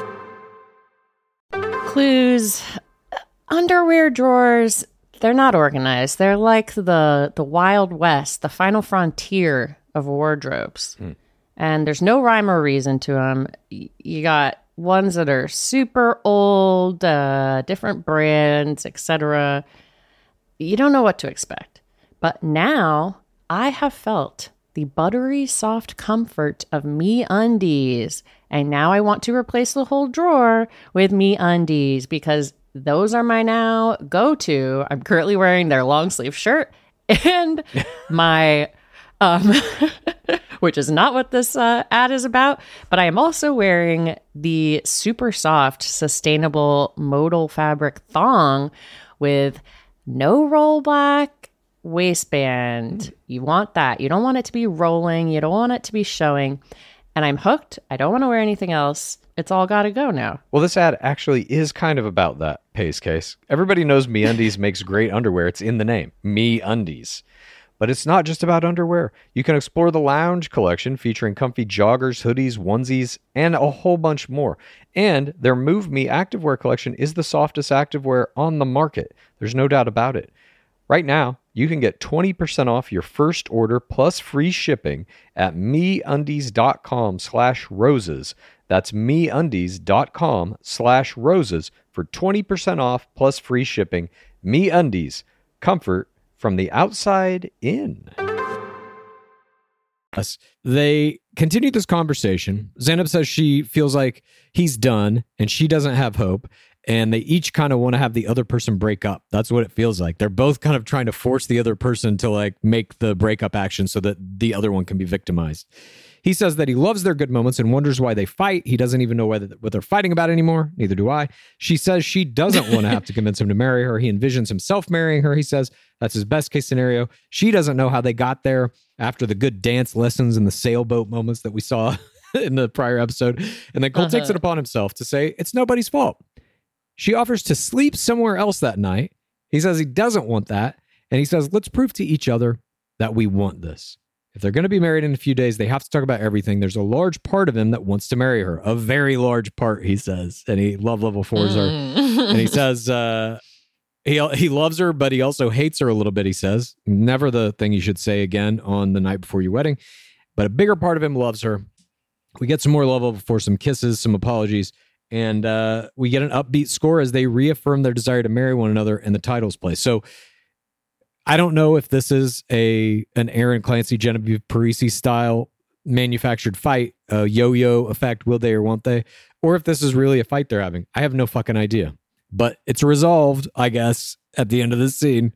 Clues. Underwear drawers, they're not organized. They're like the, the Wild West, the final frontier of wardrobes. Mm. And there's no rhyme or reason to them. You got ones that are super old, uh, different brands, et cetera. You don't know what to expect. But now I have felt the buttery soft comfort of MeUndies. And now I want to replace the whole drawer with MeUndies because those are my now go-to. I'm currently wearing their long sleeve shirt and my, um, which is not what this uh, ad is about, but I am also wearing the super soft, sustainable modal fabric thong with no rollback waistband. You want that. You don't want it to be rolling. You don't want it to be showing. And I'm hooked. I don't want to wear anything else. It's all got to go now. Well, this ad actually is kind of about that, Pace Case. Everybody knows MeUndies makes great underwear. It's in the name, MeUndies. But it's not just about underwear. You can explore the lounge collection featuring comfy joggers, hoodies, onesies, and a whole bunch more. And their Move Me activewear collection is the softest activewear on the market. There's no doubt about it. Right now, you can get twenty percent off your first order plus free shipping at MeUndies.com slash roses. That's MeUndies.com slash roses for twenty percent off plus free shipping. MeUndies, comfort from the outside in. They continue this conversation. Zanab says she feels like he's done and she doesn't have hope. And they each kind of want to have the other person break up. That's what it feels like. They're both kind of trying to force the other person to like make the breakup action so that the other one can be victimized. He says that he loves their good moments and wonders why they fight. He doesn't even know whether, what they're fighting about anymore. Neither do I. She says she doesn't want to have to convince him to marry her. He envisions himself marrying her. He says that's his best case scenario. She doesn't know how they got there after the good dance lessons and the sailboat moments that we saw in the prior episode. And then Cole uh-huh. takes it upon himself to say it's nobody's fault. She offers to sleep somewhere else that night. He says he doesn't want that. And he says, let's prove to each other that we want this. If they're going to be married in a few days, they have to talk about everything. There's a large part of him that wants to marry her. A very large part, he says. And he love level fours her. And he says uh, he, he loves her, but he also hates her a little bit, he says. Never the thing you should say again on the night before your wedding. But a bigger part of him loves her. We get some more love level four, some kisses, some apologies. And uh, we get an upbeat score as they reaffirm their desire to marry one another and the titles play. So I don't know if this is a an Aaron Clancy, Genevieve Parisi style manufactured fight, a yo-yo effect, will they or won't they? Or if this is really a fight they're having. I have no fucking idea. But it's resolved, I guess, at the end of this scene.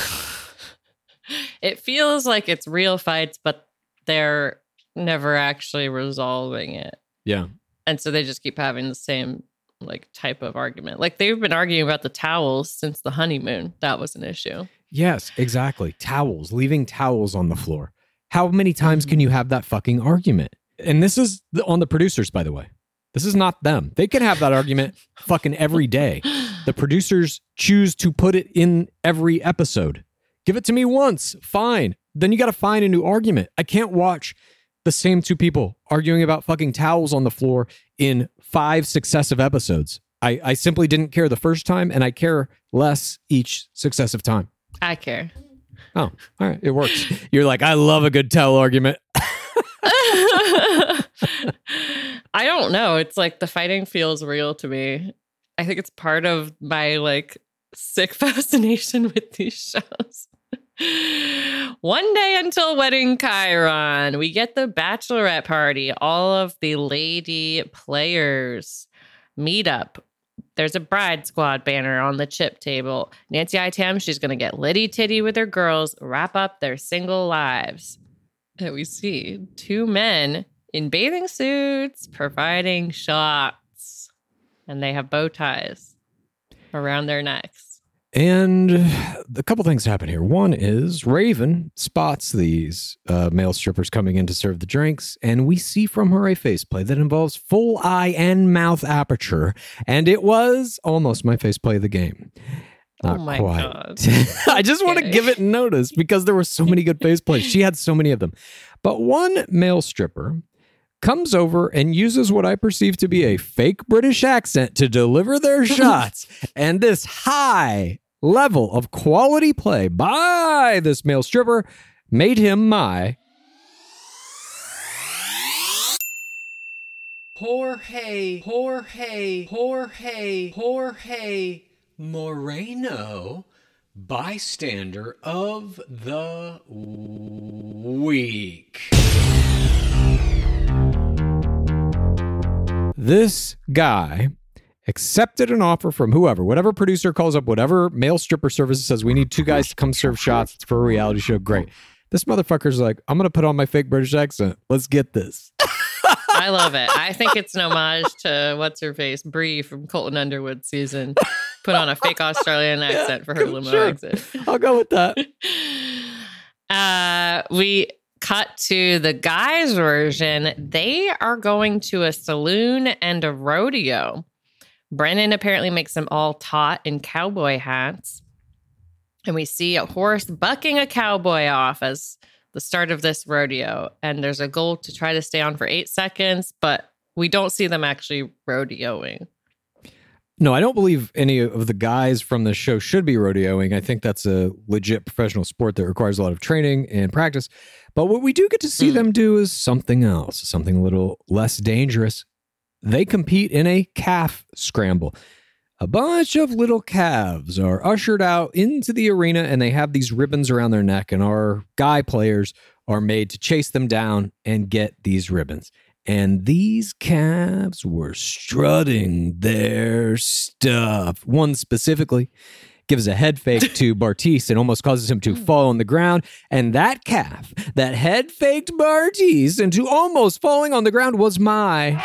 It feels like it's real fights, but they're never actually resolving it. Yeah. And so they just keep having the same like type of argument. Like they've been arguing about the towels since the honeymoon. That was an issue. Yes, exactly. Towels, leaving towels on the floor. How many times can you have that fucking argument? And this is the, on the producers, by the way. This is not them. They can have that argument fucking every day. The producers choose to put it in every episode. Give it to me once. Fine. Then you got to find a new argument. I can't watch the same two people arguing about fucking towels on the floor in five successive episodes. I, I simply didn't care the first time, and I care less each successive time. I care. Oh, all right. It works. You're like, I love a good towel argument. I don't know. It's like the fighting feels real to me. I think it's part of my like sick fascination with these shows. One day until wedding Chiron, we get the bachelorette party. All of the lady players meet up. There's a bride squad banner on the chip table. Nancy Itam, she's going to get litty titty with her girls, wrap up their single lives. And we see two men in bathing suits providing shots. And they have bow ties around their necks. And a couple things happen here. One is Raven spots these uh, male strippers coming in to serve the drinks, and we see from her a faceplay that involves full eye and mouth aperture, and it was almost my faceplay of the game. Not oh my quite. God. I just want to Okay. give it notice because there were so many good face plays. She had so many of them. But one male stripper comes over and uses what I perceive to be a fake British accent to deliver their shots. And this high level of quality play by this male stripper made him my Jorge, Jorge, Jorge, Jorge Moreno, bystander of the week. This guy accepted an offer from whoever, whatever producer calls up, whatever male stripper service says, we need two guys to come serve shots. It's for a reality show. Great. This motherfucker's like, I'm going to put on my fake British accent. Let's get this. I love it. I think it's an homage to what's her face, Brie from Colton Underwood season. Put on a fake Australian accent Yeah, for her limo sure. exit. I'll go with that. Uh, we cut to the guys' version. They are going to a saloon and a rodeo. Brennan apparently makes them all taut in cowboy hats. And we see a horse bucking a cowboy off as the start of this rodeo. And there's a goal to try to stay on for eight seconds, but we don't see them actually rodeoing. No, I don't believe any of the guys from the show should be rodeoing. I think that's a legit professional sport that requires a lot of training and practice. But what we do get to see Mm. them do is something else, something a little less dangerous. They compete in a calf scramble. A bunch of little calves are ushered out into the arena and they have these ribbons around their neck, and our guy players are made to chase them down and get these ribbons. And these calves were strutting their stuff. One specifically gives a head fake to Bartise and almost causes him to fall on the ground. And that calf that head faked Bartise into almost falling on the ground was my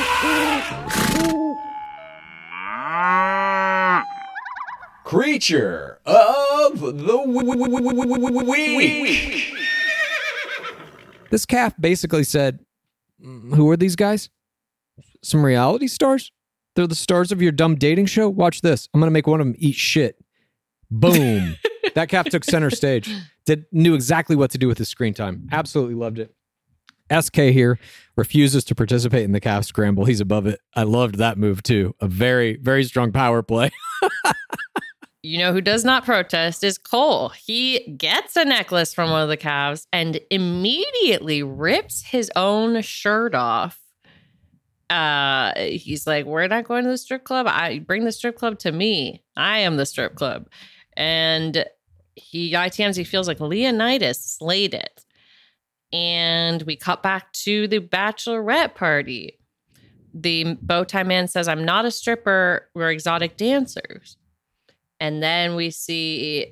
Creature of the week. This calf basically said, who are these guys? Some reality stars? They're the stars of your dumb dating show? Watch this. I'm going to make one of them eat shit. Boom. That calf took center stage. Did knew exactly what to do with his screen time. Absolutely loved it. S K here refuses to participate in the calf scramble. He's above it. I loved that move too. A very, very strong power play. You know who does not protest is Cole. He gets a necklace from one of the calves and immediately rips his own shirt off. Uh, he's like, we're not going to the strip club. I bring the strip club to me. I am the strip club. And he I T Ms he feels like Leonidas slayed it. And we cut back to the bachelorette party. The bow tie man says, I'm not a stripper. We're exotic dancers. And then we see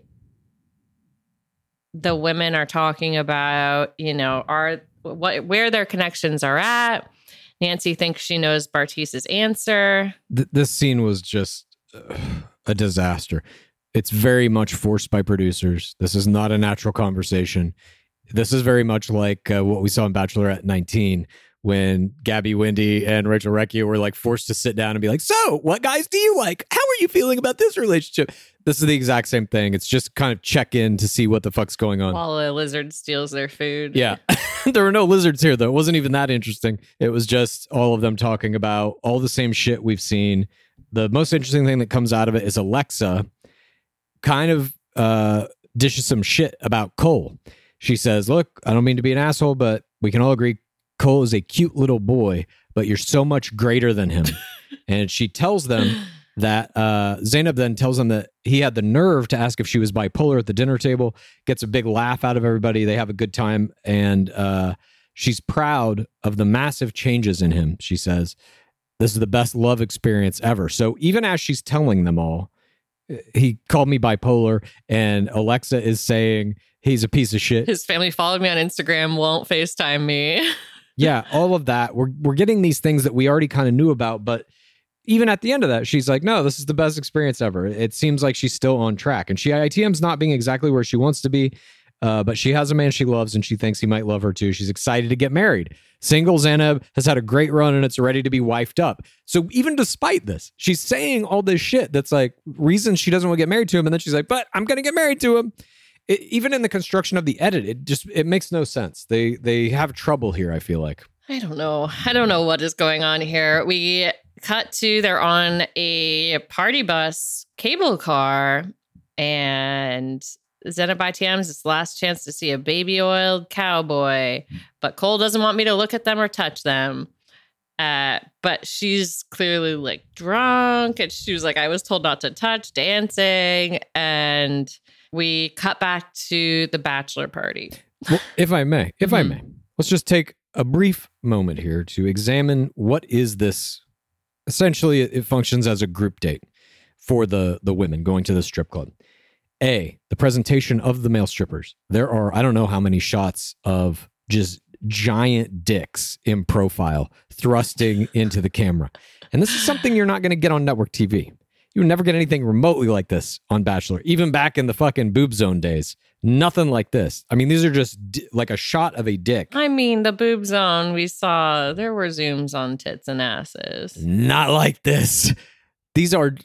the women are talking about, you know, are what where their connections are at. Nancy thinks she knows Bartise's answer. Th- this scene was just uh, a disaster. It's very much forced by producers. This is not a natural conversation. This is very much like uh, what we saw in Bachelorette nineteen, when Gabby Wendy and Rachel Recchia were like forced to sit down and be like, so what guys do you like? How are you feeling about this relationship? This is the exact same thing. It's just kind of check in to see what the fuck's going on. While a lizard steals their food. Yeah. There were no lizards here, though. It wasn't even that interesting. It was just all of them talking about all the same shit we've seen. The most interesting thing that comes out of it is Alexa kind of uh, dishes some shit about Cole. She says, look, I don't mean to be an asshole, but we can all agree Cole is a cute little boy, but you're so much greater than him. And she tells them that uh, Zainab then tells them that he had the nerve to ask if she was bipolar at the dinner table, gets a big laugh out of everybody. They have a good time. And uh, she's proud of the massive changes in him. She says, this is the best love experience ever. So even as she's telling them all, he called me bipolar, and Alexa is saying he's a piece of shit. His family followed me on Instagram, won't FaceTime me. Yeah, all of that. We're we're getting these things that we already kind of knew about, but even at the end of that, she's like, no, this is the best experience ever. It seems like she's still on track. And she I T M's not being exactly where she wants to be. Uh, but she has a man she loves, and she thinks he might love her too. She's excited to get married. Single Zanab has had a great run, and it's ready to be wifed up. So even despite this, she's saying all this shit that's like reasons she doesn't want to get married to him, and then she's like, but I'm going to get married to him. It, even in the construction of the edit, it just it makes no sense. They they have trouble here, I feel like. I don't know. I don't know what is going on here. We cut to they're on a party bus cable car, and Zanab I T M's its last chance to see a baby-oiled cowboy, but Cole doesn't want me to look at them or touch them. Uh, but she's clearly like drunk, and she was like, I was told not to touch, dancing, and we cut back to the bachelor party. Well, if I may, if Mm-hmm. I may, let's just take a brief moment here to examine what is this. Essentially, it functions as a group date for the, the women going to the strip club. A, the presentation of the male strippers. There are, I don't know how many shots of just giant dicks in profile thrusting into the camera. And this is something you're not going to get on network T V. You would never get anything remotely like this on Bachelor, even back in the fucking boob zone days. Nothing like this. I mean, these are just d- like a shot of a dick. I mean, the boob zone we saw, there were zooms on tits and asses. Not like this. These are,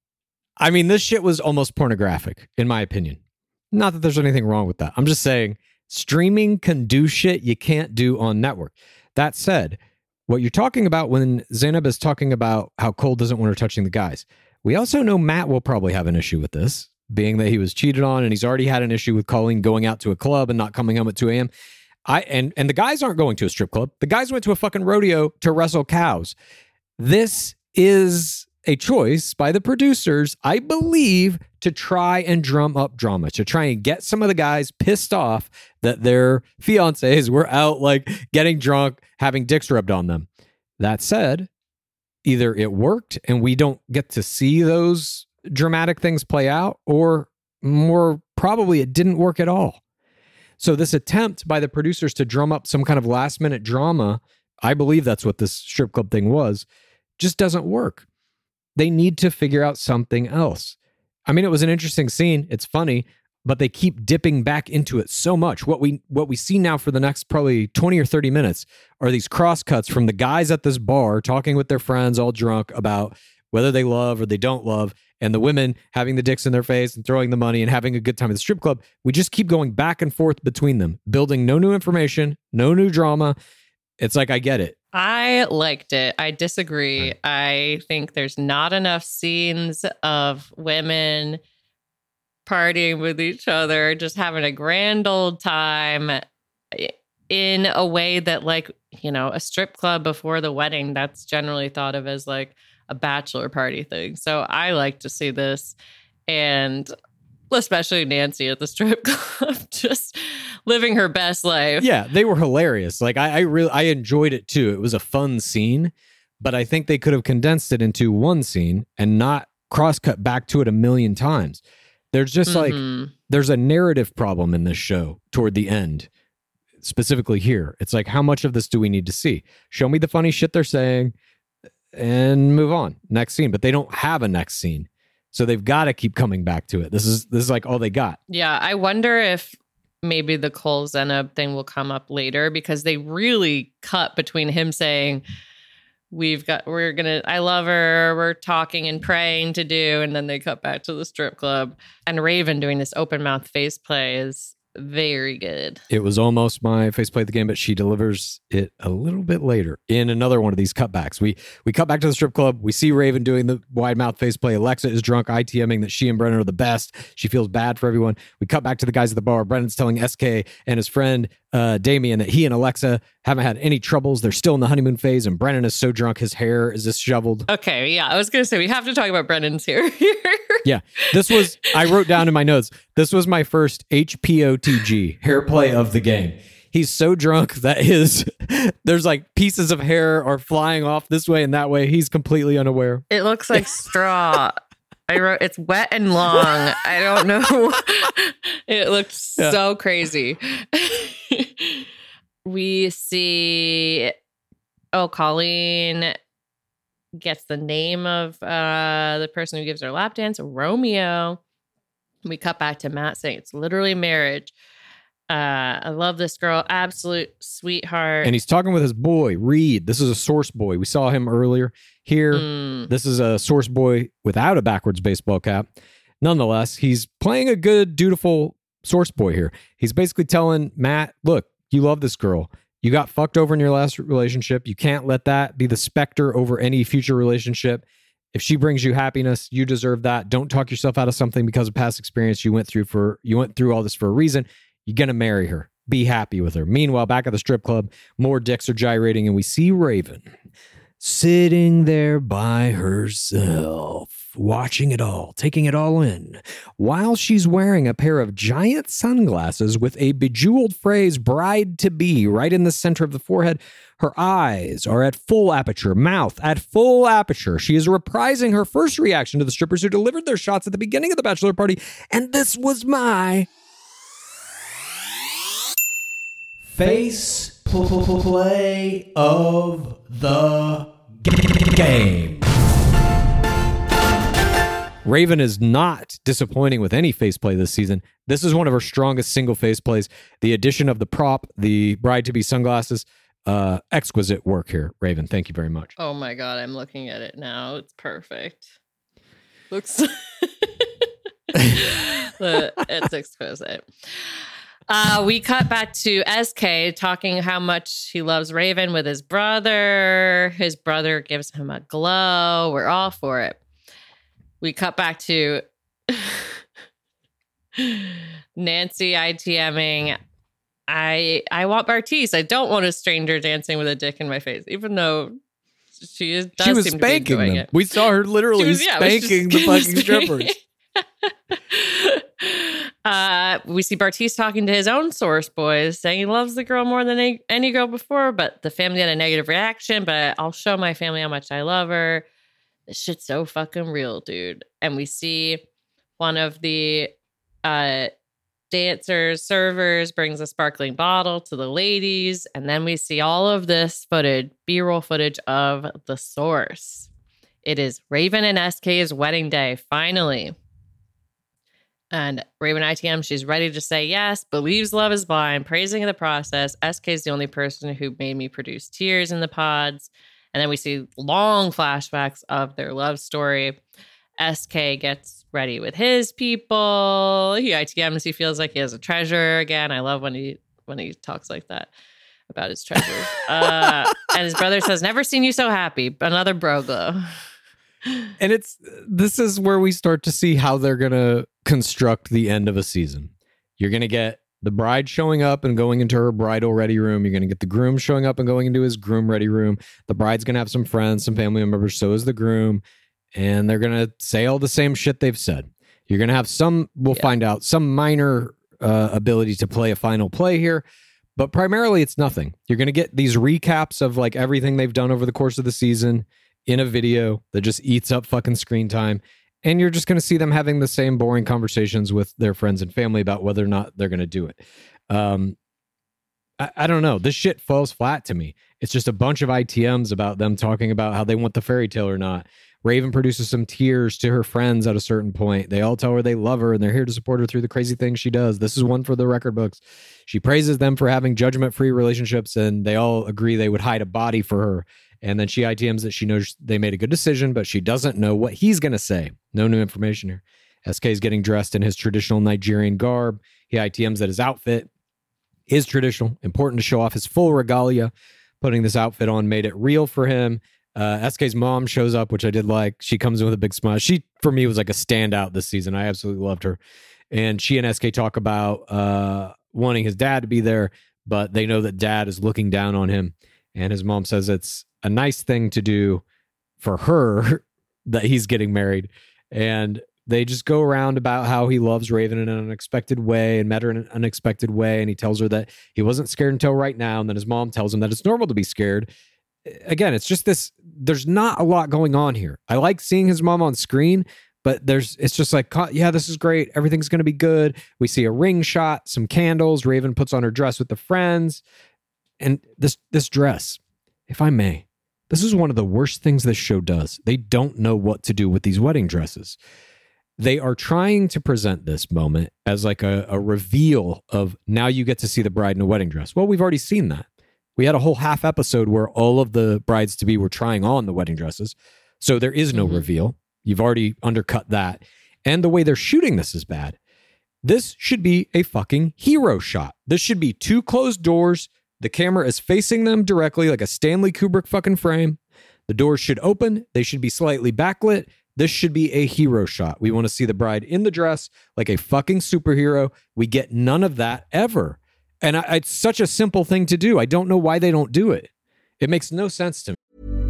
I mean, this shit was almost pornographic, in my opinion. Not that there's anything wrong with that. I'm just saying streaming can do shit you can't do on network. That said, what you're talking about when Zanab is talking about how Cole doesn't want her touching the guys, we also know Matt will probably have an issue with this, being that he was cheated on and he's already had an issue with Colleen going out to a club and not coming home at two a.m. I and and the guys aren't going to a strip club. The guys went to a fucking rodeo to wrestle cows. This is a choice by the producers, I believe, to try and drum up drama, to try and get some of the guys pissed off that their fiancés were out like getting drunk, having dicks rubbed on them. That said, either it worked and we don't get to see those dramatic things play out, or more probably it didn't work at all. So this attempt by the producers to drum up some kind of last minute drama, I believe that's what this strip club thing was, just doesn't work. They need to figure out something else. I mean, it was an interesting scene. It's funny, but they keep dipping back into it so much. What we what we see now for the next probably twenty or thirty minutes are these cross cuts from the guys at this bar talking with their friends all drunk about whether they love or they don't love, and the women having the dicks in their face and throwing the money and having a good time at the strip club. We just keep going back and forth between them, building no new information, no new drama. It's like, I get it. I liked it. I disagree. I think there's not enough scenes of women partying with each other, just having a grand old time in a way that, like, you know, a strip club before the wedding, that's generally thought of as like a bachelor party thing. So I like to see this, and especially Nancy at the strip club, just living her best life. Yeah, they were hilarious. Like I, I really, I enjoyed it too. It was a fun scene, but I think they could have condensed it into one scene and not cross-cut back to it a million times. There's just Mm-hmm. like, there's a narrative problem in this show toward the end, specifically here. It's like, how much of this do we need to see? Show me the funny shit they're saying and move on. Next scene. But they don't have a next scene. So they've got to keep coming back to it. This is this is like all they got. Yeah, I wonder if maybe the Cole Zanab thing will come up later, because they really cut between him saying, we've got, we're going to, I love her, we're talking and praying to do, and then they cut back to the strip club. And Raven doing this open mouth face play is very good. It was almost my faceplay of the game, but she delivers it a little bit later in another one of these cutbacks. We we cut back to the strip club. We see Raven doing the wide mouth faceplay. Alexa is drunk, ITMing that she and Brennan are the best. She feels bad for everyone. We cut back to the guys at the bar. Brennan's telling S K and his friend uh, Damien that he and Alexa haven't had any troubles. They're still in the honeymoon phase, and Brennan is so drunk his hair is disheveled. Okay, yeah, I was going to say, we have to talk about Brennan's hair here. Yeah, this was, I wrote down in my notes, this was my first H P O T G, hair play of the game. He's so drunk that his, there's like pieces of hair are flying off this way and that way. He's completely unaware. It looks like straw. I wrote, it's wet and long. I don't know. It looked Yeah. so crazy. We see, oh, Colleen gets the name of uh, the person who gives her lap dance, Romeo. We cut back to Matt saying it's literally marriage. Uh, I love this girl. Absolute sweetheart. And he's talking with his boy, Reed. This is a source boy. We saw him earlier. Here, Mm. this is a source boy without a backwards baseball cap. Nonetheless, he's playing a good, dutiful source boy here. He's basically telling Matt, look, you love this girl. You got fucked over in your last relationship. You can't let that be the specter over any future relationship. If she brings you happiness, you deserve that. Don't talk yourself out of something because of past experience. You went through for you went through all this for a reason. You're going to marry her. Be happy with her. Meanwhile, back at the strip club, more dicks are gyrating, and we see Raven sitting there by herself, watching it all, taking it all in, while she's wearing a pair of giant sunglasses with a bejeweled phrase, bride-to-be, right in the center of the forehead. Her eyes are at full aperture, mouth at full aperture. She is reprising her first reaction to the strippers who delivered their shots at the beginning of the bachelor party, and this was my... Face play of the game. Raven is not disappointing with any face play this season. This is one of her strongest single face plays. The addition of the prop, the bride-to-be sunglasses, uh, exquisite work here, Raven. Thank you very much. Oh my God, I'm looking at it now. It's perfect. Looks... It's exquisite. Uh, we cut back to S K talking how much he loves Raven with his brother. His brother gives him a glow. We're all for it. We cut back to Nancy ITMing. I I want Bartise. I don't want a stranger dancing with a dick in my face, even though she is. Does she was seem spanking to be enjoying them. It. We saw her literally was, yeah, spanking the fucking strippers. Uh, we see Bartise talking to his own source boys, saying he loves the girl more than any, any girl before, but the family had a negative reaction. But I'll show my family how much I love her. This shit's so fucking real, dude. And we see one of the uh, dancers, servers, brings a sparkling bottle to the ladies. And then we see all of this footage, B-roll footage of the source. It is Raven and S K's wedding day, finally. And Raven I T M, she's ready to say yes, believes love is blind, praising the process. S K is the only person who made me produce tears in the pods. And then we see long flashbacks of their love story. S K gets ready with his people. He I T Ms, he feels like he has a treasure again. I love when he when he talks like that about his treasures. uh, and his brother says, never seen you so happy. Another bro glow. And it's this is where we start to see how they're going to construct the end of a season. You're going to get the bride showing up and going into her bridal ready room. You're going to get the groom showing up and going into his groom ready room. The bride's going to have some friends, some family members. So is the groom. And they're going to say all the same shit they've said. You're going to have some, we'll yeah. find out, some minor uh, ability to play a final play here. But primarily it's nothing. You're going to get these recaps of like everything they've done over the course of the season in a video that just eats up fucking screen time. And you're just going to see them having the same boring conversations with their friends and family about whether or not they're going to do it. Um, I, I don't know. This shit falls flat to me. It's just a bunch of I T Ms about them talking about how they want the fairy tale or not. Raven produces some tears to her friends at a certain point. They all tell her they love her and they're here to support her through the crazy things she does. This is one for the record books. She praises them for having judgment-free relationships, and they all agree they would hide a body for her. And then she I T Ms that she knows they made a good decision, but she doesn't know what he's going to say. No new information here. S K is getting dressed in his traditional Nigerian garb. He I T Ms that his outfit is traditional, important to show off his full regalia. Putting this outfit on made it real for him. Uh, S K's mom shows up, which I did like. She comes in with a big smile. She, for me, was like a standout this season. I absolutely loved her. And she and S K talk about uh, wanting his dad to be there, but they know that dad is looking down on him. And his mom says it's a nice thing to do for her that he's getting married. And they just go around about how he loves Raven in an unexpected way and met her in an unexpected way. And he tells her that he wasn't scared until right now. And then his mom tells him that it's normal to be scared. Again, it's just this, there's not a lot going on here. I like seeing his mom on screen, but there's, it's just like, yeah, this is great. Everything's going to be good. We see a ring shot, some candles. Raven puts on her dress with the friends. And this, this dress, if I may, this is one of the worst things this show does. They don't know what to do with these wedding dresses. they are trying to present this moment as like a, a reveal of now you get to see the bride in a wedding dress. Well, we've already seen that. We had a whole half episode where all of the brides-to-be were trying on the wedding dresses. So there is no mm-hmm. reveal. You've already undercut that. And the way they're shooting this is bad. This should be a fucking hero shot. This should be two closed doors. The camera is facing them directly like a Stanley Kubrick fucking frame. The doors should open. They should be slightly backlit. This should be a hero shot. We want to see the bride in the dress like a fucking superhero. We get none of that ever. And I, it's such a simple thing to do. I don't know why they don't do it. It makes no sense to me.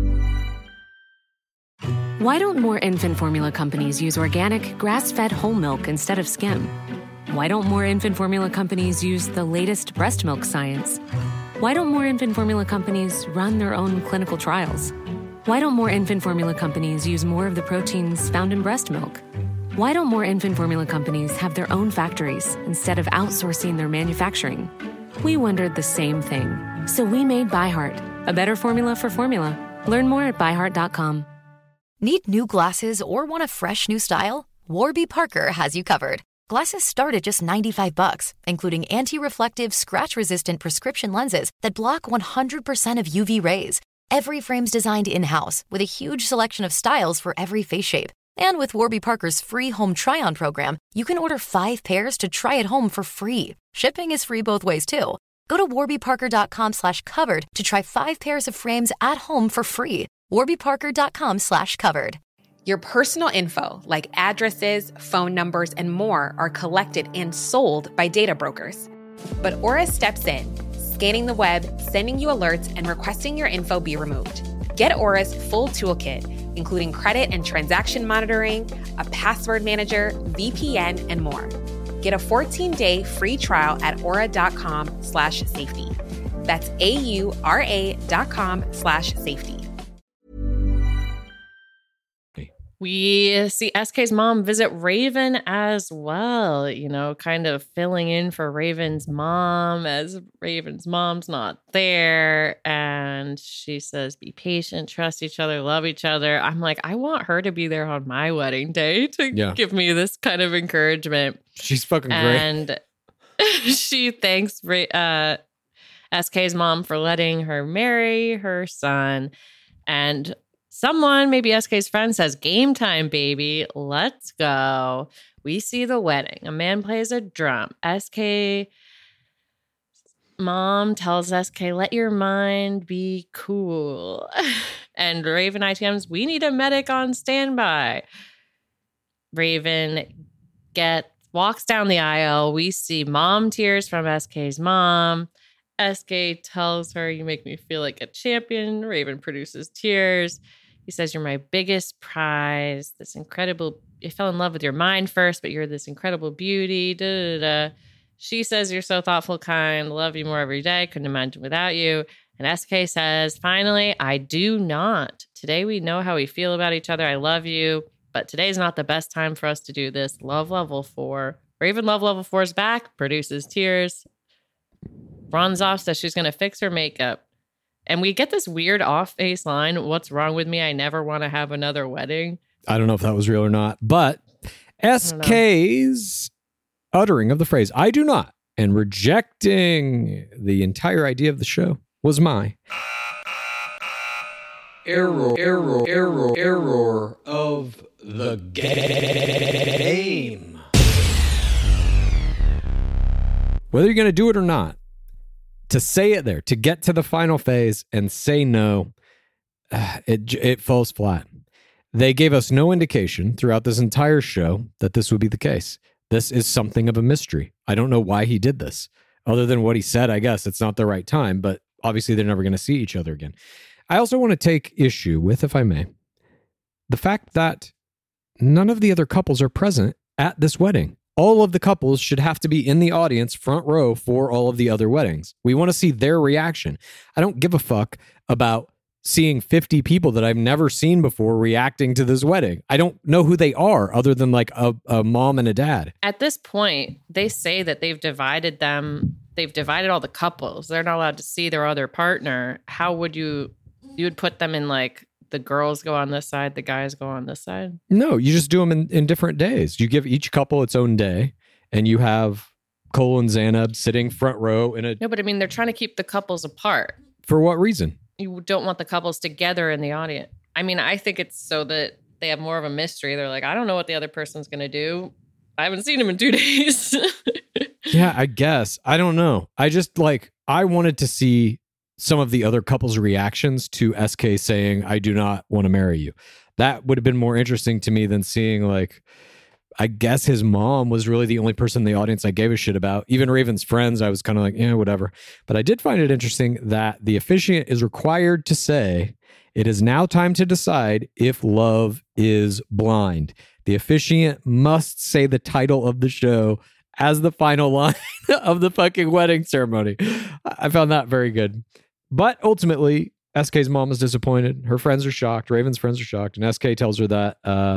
Why don't more infant formula companies use organic, grass-fed whole milk instead of skim? Why don't more infant formula companies use the latest breast milk science? Why don't more infant formula companies run their own clinical trials? Why don't more infant formula companies use more of the proteins found in breast milk? Why don't more infant formula companies have their own factories instead of outsourcing their manufacturing? We wondered the same thing. So we made ByHeart, a better formula for formula. Learn more at by heart dot com. Need new glasses or want a fresh new style? Warby Parker has you covered. Glasses start at just ninety-five bucks, including anti-reflective, scratch-resistant prescription lenses that block one hundred percent of U V rays. Every frame's designed in-house with a huge selection of styles for every face shape. And with Warby Parker's free home try-on program, you can order five pairs to try at home for free. Shipping is free both ways, too. Go to warby parker dot com slash covered to try five pairs of frames at home for free. warby parker dot com slash covered. Your personal info, like addresses, phone numbers, and more, are collected and sold by data brokers. But Aura steps in, scanning the web, sending you alerts, and requesting your info be removed. Get Aura's full toolkit, including credit and transaction monitoring, a password manager, V P N, and more. Get a fourteen-day free trial at aura.com slash safety. That's A-U-R-A dot com slash safety. We see S K's mom visit Raven as well, you know, kind of filling in for Raven's mom as Raven's mom's not there. And she says, be patient, trust each other, love each other. I'm like, I want her to be there on my wedding day to yeah. give me this kind of encouragement. She's fucking great. And she thanks uh, S K's mom for letting her marry her son. And someone, maybe S K's friend, says, game time, baby. Let's go. We see the wedding. A man plays a drum. S K mom tells S K, let your mind be cool. And Raven I T Ms, we need a medic on standby. Raven gets walks down the aisle. We see mom tears from S K's mom. S K tells her, you make me feel like a champion. Raven produces tears. He says, you're my biggest prize. This incredible, I fell in love with your mind first, but you're this incredible beauty. Da, da, da. She says, you're so thoughtful, kind. Love you more every day. Couldn't imagine without you. And S K says, finally, I do not. Today we know how we feel about each other. I love you. But today's not the best time for us to do this. Love level four. Raven Love level four is back. Produces tears. Runs off, says she's going to fix her makeup. And we get this weird off-face line, what's wrong with me? I never want to have another wedding. I don't know if that was real or not, but S K's uttering of the phrase, I do not, and rejecting the entire idea of the show was my error, error, error, error of the game. Whether you're going to do it or not, to say it there, to get to the final phase and say no, uh, it it falls flat. They gave us no indication throughout this entire show that this would be the case. This is something of a mystery. I don't know why he did this. Other than what he said, I guess it's not the right time, but obviously they're never going to see each other again. I also want to take issue with, if I may, the fact that none of the other couples are present at this wedding. All of the couples should have to be in the audience front row for all of the other weddings. We want to see their reaction. I don't give a fuck about seeing fifty people that I've never seen before reacting to this wedding. I don't know who they are other than like a, a mom and a dad. At this point, they say that they've divided them. They've divided all the couples. They're not allowed to see their other partner. How would you, you would put them in like the girls go on this side, the guys go on this side? No, you just do them in, in different days. You give each couple its own day, and you have Cole and Zanab sitting front row in a... No, but I mean, they're trying to keep the couples apart. For what reason? You don't want the couples together in the audience. I mean, I think it's so that they have more of a mystery. They're like, I don't know what the other person's going to do. I haven't seen him in two days. Yeah, I guess. I don't know. I just like, I wanted to see some of the other couples' reactions to S K saying, I do not want to marry you. That would have been more interesting to me than seeing like, I guess his mom was really the only person in the audience I gave a shit about. Even Raven's friends, I was kind of like, yeah, whatever. But I did find it interesting that the officiant is required to say, it is now time to decide if love is blind. The officiant must say the title of the show as the final line of the fucking wedding ceremony. I found that very good. But ultimately, S K's mom is disappointed. Her friends are shocked. Raven's friends are shocked. And S K tells her that, uh,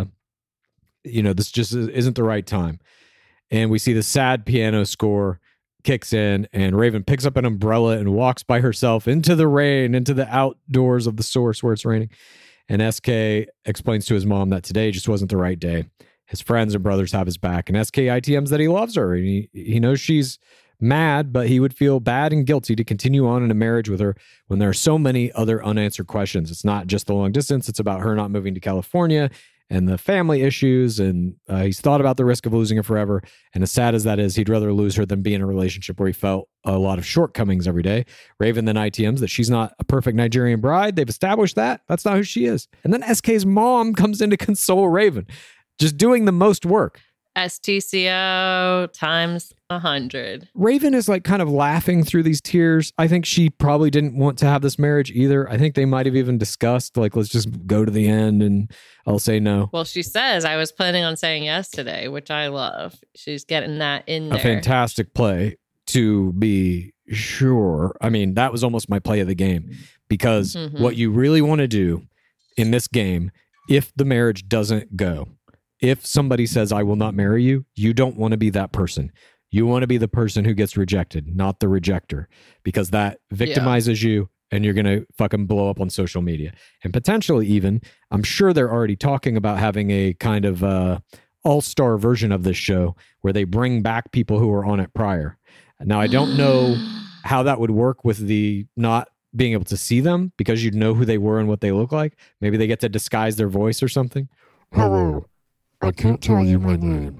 you know, this just isn't the right time. And we see the sad piano score kicks in, and Raven picks up an umbrella and walks by herself into the rain, into the outdoors of the source where it's raining. And S K explains to his mom that today just wasn't the right day. His friends and brothers have his back, and S K I T Ms that he loves her. And he, he knows she's mad, but he would feel bad and guilty to continue on in a marriage with her when there are so many other unanswered questions. It's not just the long distance. It's about her not moving to California and the family issues, and uh, he's thought about the risk of losing her forever. And as sad as that is, he'd rather lose her than be in a relationship where he felt a lot of shortcomings every day. Raven then I T Ms that she's not a perfect Nigerian bride. They've established that. That's not who she is. And then S K's mom comes in to console Raven, just doing the most work. S T C O times a hundred. Raven is like kind of laughing through these tears. I think she probably didn't want to have this marriage either. I think they might have even discussed, like, let's just go to the end and I'll say no. Well, she says, I was planning on saying yes today, which I love. She's getting that in there. A fantastic play, to be sure. I mean, that was almost my play of the game, because mm-hmm. what you really want to do in this game, if the marriage doesn't go, if somebody says, I will not marry you, you don't want to be that person. You want to be the person who gets rejected, not the rejector, because that victimizes yeah. you, and you're going to fucking blow up on social media. And potentially even, I'm sure they're already talking about having a kind of uh, all-star version of this show where they bring back people who were on it prior. Now, I don't know how that would work with the not being able to see them, because you'd know who they were and what they look like. Maybe they get to disguise their voice or something. Hello. I can't tell you my name.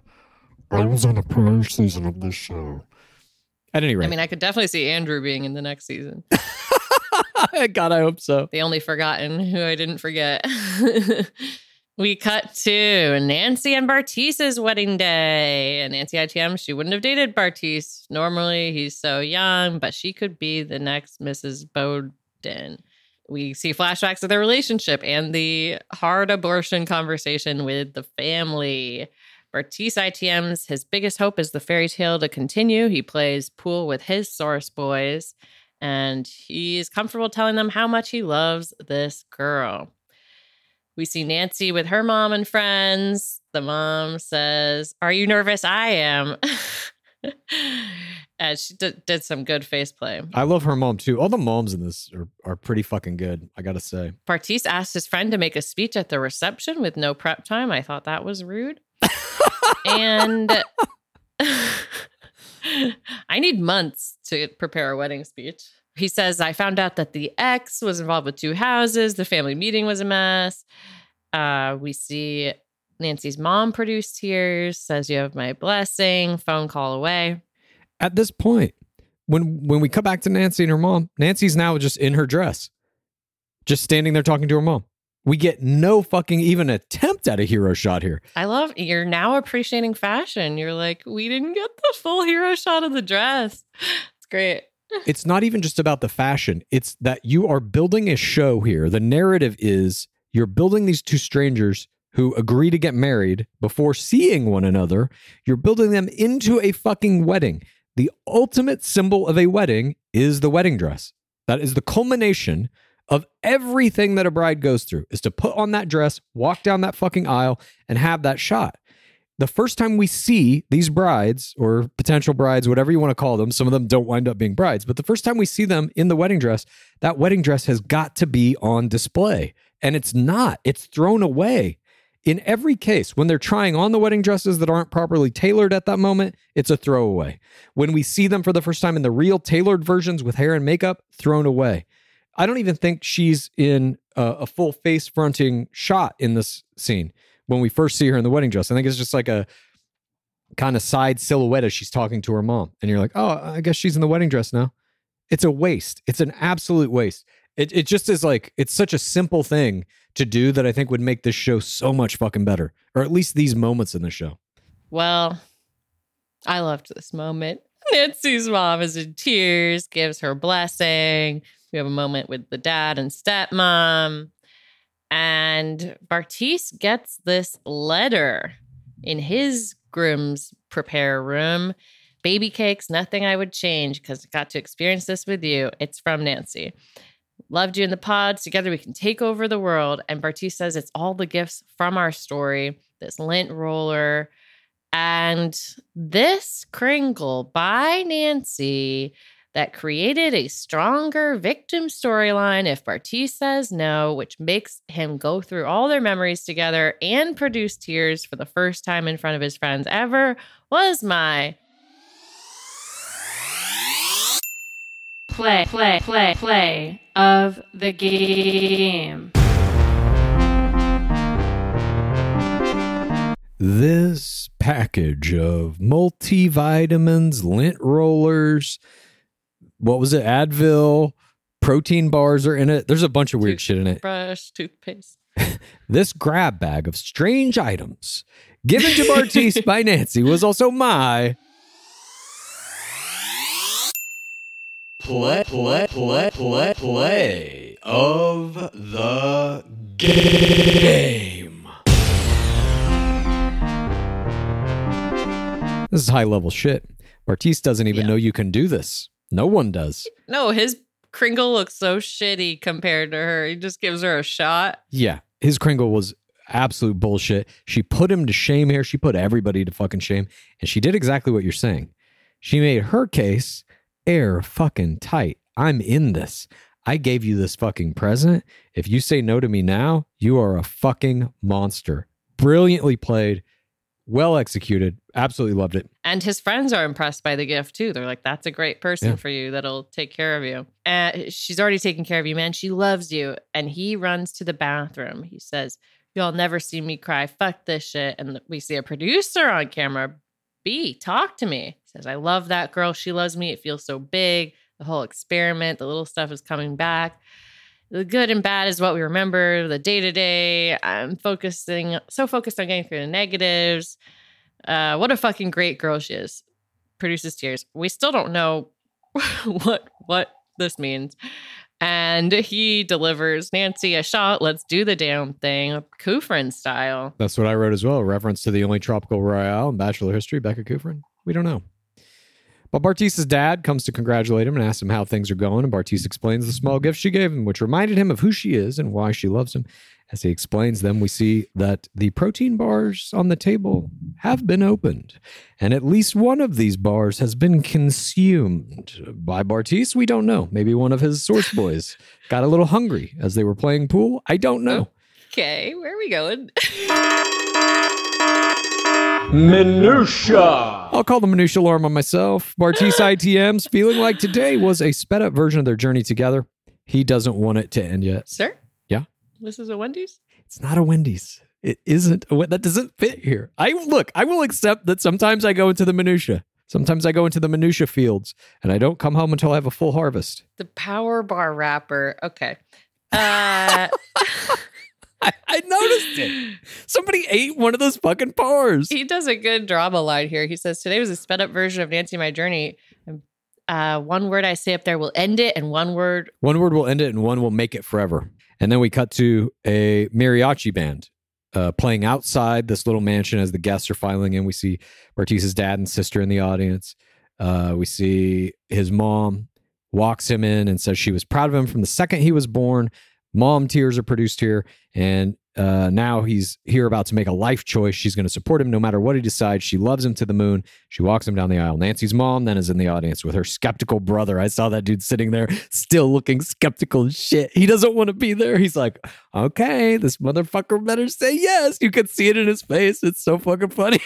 I was on a prior season of this show. At any rate. I mean, I could definitely see Andrew being in the next season. God, I hope so. The only forgotten who I didn't forget. We cut to Nancy and Bartice's wedding day. And Nancy I T M, she wouldn't have dated Bartice. Normally, he's so young, but she could be the next Missus Bowden. We see flashbacks of their relationship and the hard abortion conversation with the family. Bartice I T Ms, his biggest hope is the fairy tale to continue. He plays pool with his source boys, and he's comfortable telling them how much he loves this girl. We see Nancy with her mom and friends. The mom says, are you nervous? I am. And she d- did some good face play. I love her mom, too. All the moms in this are, are pretty fucking good, I gotta say. Bartice asked his friend to make a speech at the reception with no prep time. I thought that was rude. And I need months to prepare a wedding speech. He says, I found out that the ex was involved with two houses. The family meeting was a mess. Uh, we see Nancy's mom produce tears, says, you have my blessing, phone call away. At this point, when when we come back to Nancy and her mom, Nancy's now just in her dress, just standing there talking to her mom. We get no fucking even attempt at a hero shot here. I love, you're now appreciating fashion. You're like, we didn't get the full hero shot of the dress. It's great. It's not even just about the fashion. It's that you are building a show here. The narrative is you're building these two strangers who agree to get married before seeing one another. You're building them into a fucking wedding. The ultimate symbol of a wedding is the wedding dress. That is the culmination of everything that a bride goes through, is to put on that dress, walk down that fucking aisle, and have that shot. The first time we see these brides, or potential brides, whatever you want to call them, some of them don't wind up being brides, but the first time we see them in the wedding dress, that wedding dress has got to be on display. And it's not. It's thrown away. In every case, when they're trying on the wedding dresses that aren't properly tailored at that moment, it's a throwaway. When we see them for the first time in the real tailored versions with hair and makeup, thrown away. I don't even think she's in a, a full face fronting shot in this scene when we first see her in the wedding dress. I think it's just like a kind of side silhouette as she's talking to her mom. And you're like, oh, I guess she's in the wedding dress now. It's a waste. It's an absolute waste. It it just is like, it's such a simple thing to do that I think would make this show so much fucking better. Or at least these moments in the show. Well, I loved this moment. Nancy's mom is in tears, gives her blessing. We have a moment with the dad and stepmom. And Bartise gets this letter in his groom's prepare room. Baby cakes, nothing I would change because I got to experience this with you. It's from Nancy. Loved you in the pods. Together we can take over the world. And Bartise says it's all the gifts from our story. This lint roller. And this Kringle by Nancy that created a stronger victim storyline if Bartise says no, which makes him go through all their memories together and produce tears for the first time in front of his friends ever, was my play, play, play, play of the game. This package of multivitamins, lint rollers, what was it? Advil, protein bars are in it. There's a bunch of weird shit in it. Brush, toothpaste. This grab bag of strange items given to Bartise by Nancy was also my play, play, play, play, play of the game. This is high level shit. Bartise doesn't even yeah. know you can do this. No one does. No, his Kringle looks so shitty compared to her. He just gives her a shot. Yeah, his Kringle was absolute bullshit. She put him to shame here. She put everybody to fucking shame. And she did exactly what you're saying. She made her case air fucking tight. I'm in this. I gave you this fucking present. If you say no to me now, you are a fucking monster. Brilliantly played. Well executed. Absolutely loved it. And his friends are impressed by the gift, too. They're like, that's a great person Yeah. for you that'll take care of you. And she's already taken care of you, man. She loves you. And he runs to the bathroom. He says, y'all never see me cry. Fuck this shit. And we see a producer on camera. B, talk to me. He says, I love that girl. She loves me. It feels so big. The whole experiment, the little stuff is coming back. The good and bad is what we remember. The day-to-day, I'm focusing, so focused on getting through the negatives. Uh, what a fucking great girl she is. Produces tears. We still don't know what what this means. And he delivers Nancy a shot. Let's do the damn thing. Kufrin style. That's what I wrote as well. A reference to the only tropical royale in Bachelor history, Becca Kufrin. We don't know. But Bartise's dad comes to congratulate him and asks him how things are going. And Bartise explains the small gift she gave him, which reminded him of who she is and why she loves him. As he explains them, we see that the protein bars on the table have been opened. And at least one of these bars has been consumed. By Bartise, we don't know. Maybe one of his source boys got a little hungry as they were playing pool. I don't know. Okay, where are we going? Minutia. I'll call the minutia alarm on myself. Bartise I T Ms feeling like today was a sped up version of their journey together. He doesn't want it to end yet. Sir? Yeah? This is a Wendy's? It's not a Wendy's. It isn't. A, that doesn't fit here. I look, I will accept that sometimes I go into the minutia. Sometimes I go into the minutia fields and I don't come home until I have a full harvest. The Power Bar wrapper. Okay. Uh... I, I noticed it. Somebody ate one of those fucking bars. He does a good drama line here. He says, today was a sped up version of Nancy My Journey. Uh, one word I say up there will end it, and one word... One word will end it, and one will make it forever. And then we cut to a mariachi band uh, playing outside this little mansion as the guests are filing in. We see Bartise's dad and sister in the audience. Uh, we see his mom walks him in and says she was proud of him from the second he was born. Mom tears are produced here. And Uh, now he's here about to make a life choice. She's going to support him no matter what he decides. She loves him to the moon. She walks him down the aisle. Nancy's mom then is in the audience with her skeptical brother. I saw that dude sitting there still looking skeptical as shit. He doesn't want to be there. He's like, okay, this motherfucker better say yes. You can see it in his face. It's so fucking funny.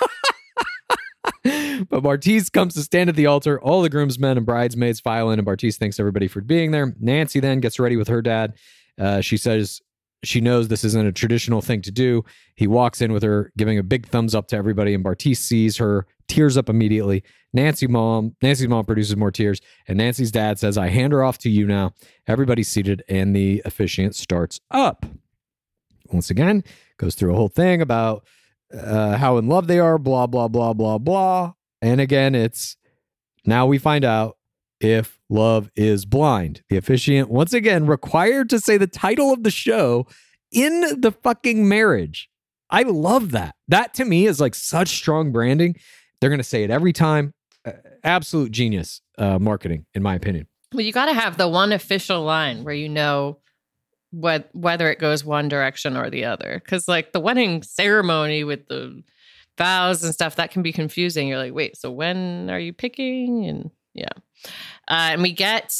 But Bartise comes to stand at the altar. All the groomsmen and bridesmaids file in, and Bartise thanks everybody for being there. Nancy then gets ready with her dad. Uh, she says she knows this isn't a traditional thing to do. He walks in with her, giving a big thumbs up to everybody, and Bartise sees her, tears up immediately. Nancy mom, Nancy's mom produces more tears, and Nancy's dad says, I hand her off to you now. Everybody's seated, and the officiant starts up. Once again, goes through a whole thing about uh, how in love they are, blah, blah, blah, blah, blah. And again, it's now we find out if love is blind. The officiant, once again, required to say the title of the show in the fucking marriage. I love that. That to me is like such strong branding. They're going to say it every time. Uh, absolute genius uh, marketing, in my opinion. Well, you got to have the one official line where you know what whether it goes one direction or the other. Because like the wedding ceremony with the vows and stuff, that can be confusing. You're like, wait, so when are you picking? And yeah. Uh, and we get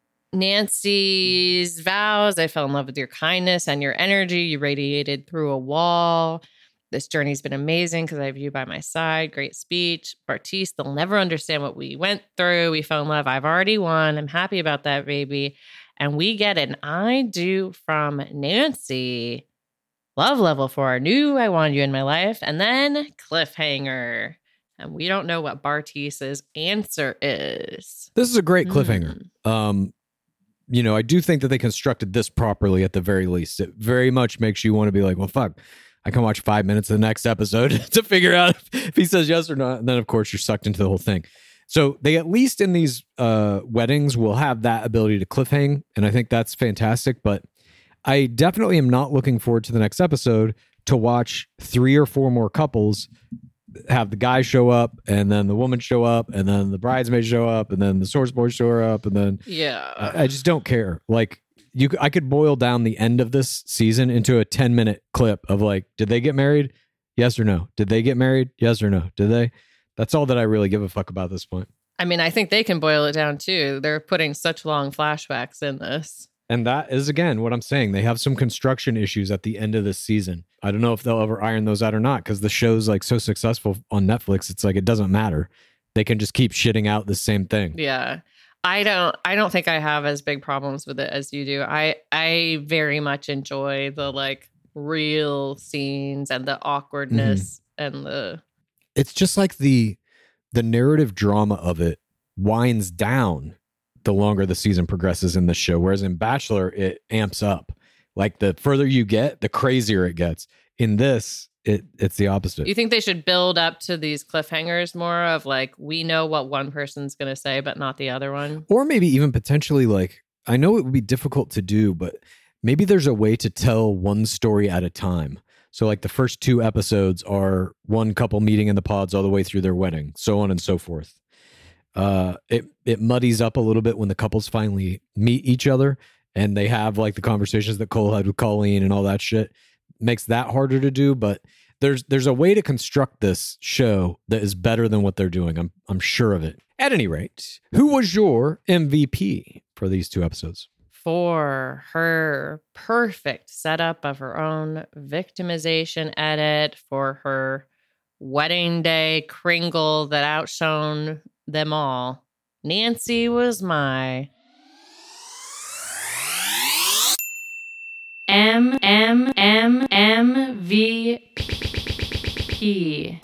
Nancy's vows. I fell in love with your kindness and your energy. You radiated through a wall. This journey's been amazing because I have you by my side. Great speech. Bartise, they'll never understand what we went through. We fell in love. I've already won. I'm happy about that, baby. And we get an I do from Nancy. Love level four. Knew I wanted you in my life. And then cliffhanger. And we don't know what Bartise's answer is. This is a great cliffhanger. Mm. Um, you know, I do think that they constructed this properly at the very least. It very much makes you want to be like, well, fuck, I can watch five minutes of the next episode to figure out if, if he says yes or not. And then, of course, you're sucked into the whole thing. So they, at least in these uh, weddings, will have that ability to cliffhang. And I think that's fantastic. But I definitely am not looking forward to the next episode to watch three or four more couples have the guy show up, and then the woman show up, and then the bridesmaids show up, and then the source boys show her up, and then yeah, I, I just don't care. Like you, I could boil down the end of this season into a ten minute clip of like, did they get married? Yes or no? Did they get married? Yes or no? Did they? That's all that I really give a fuck about at this point. I mean, I think they can boil it down too. They're putting such long flashbacks in this. And that is, again, what I'm saying. They have some construction issues at the end of this season. I don't know if they'll ever iron those out or not, because the show's like so successful on Netflix. It's like, it doesn't matter. They can just keep shitting out the same thing. Yeah. I don't, I don't think I have as big problems with it as you do. I, I very much enjoy the like real scenes and the awkwardness mm-hmm. and the, it's just like the, the narrative drama of it winds down the longer the season progresses in the show. Whereas in Bachelor, it amps up. Like the further you get, the crazier it gets. In this, it it's the opposite. You think they should build up to these cliffhangers more of like, we know what one person's going to say, but not the other one? Or maybe even potentially like, I know it would be difficult to do, but maybe there's a way to tell one story at a time. So like the first two episodes are one couple meeting in the pods all the way through their wedding, so on and so forth. Uh, it, it muddies up a little bit when the couples finally meet each other and they have like the conversations that Cole had with Colleen and all that shit. Makes that harder to do, but there's there's a way to construct this show that is better than what they're doing. I'm I'm sure of it. At any rate, who was your M V P for these two episodes? For her perfect setup of her own victimization edit, for her wedding day Kringle that outshone them all, Nancy was my M M M M V P.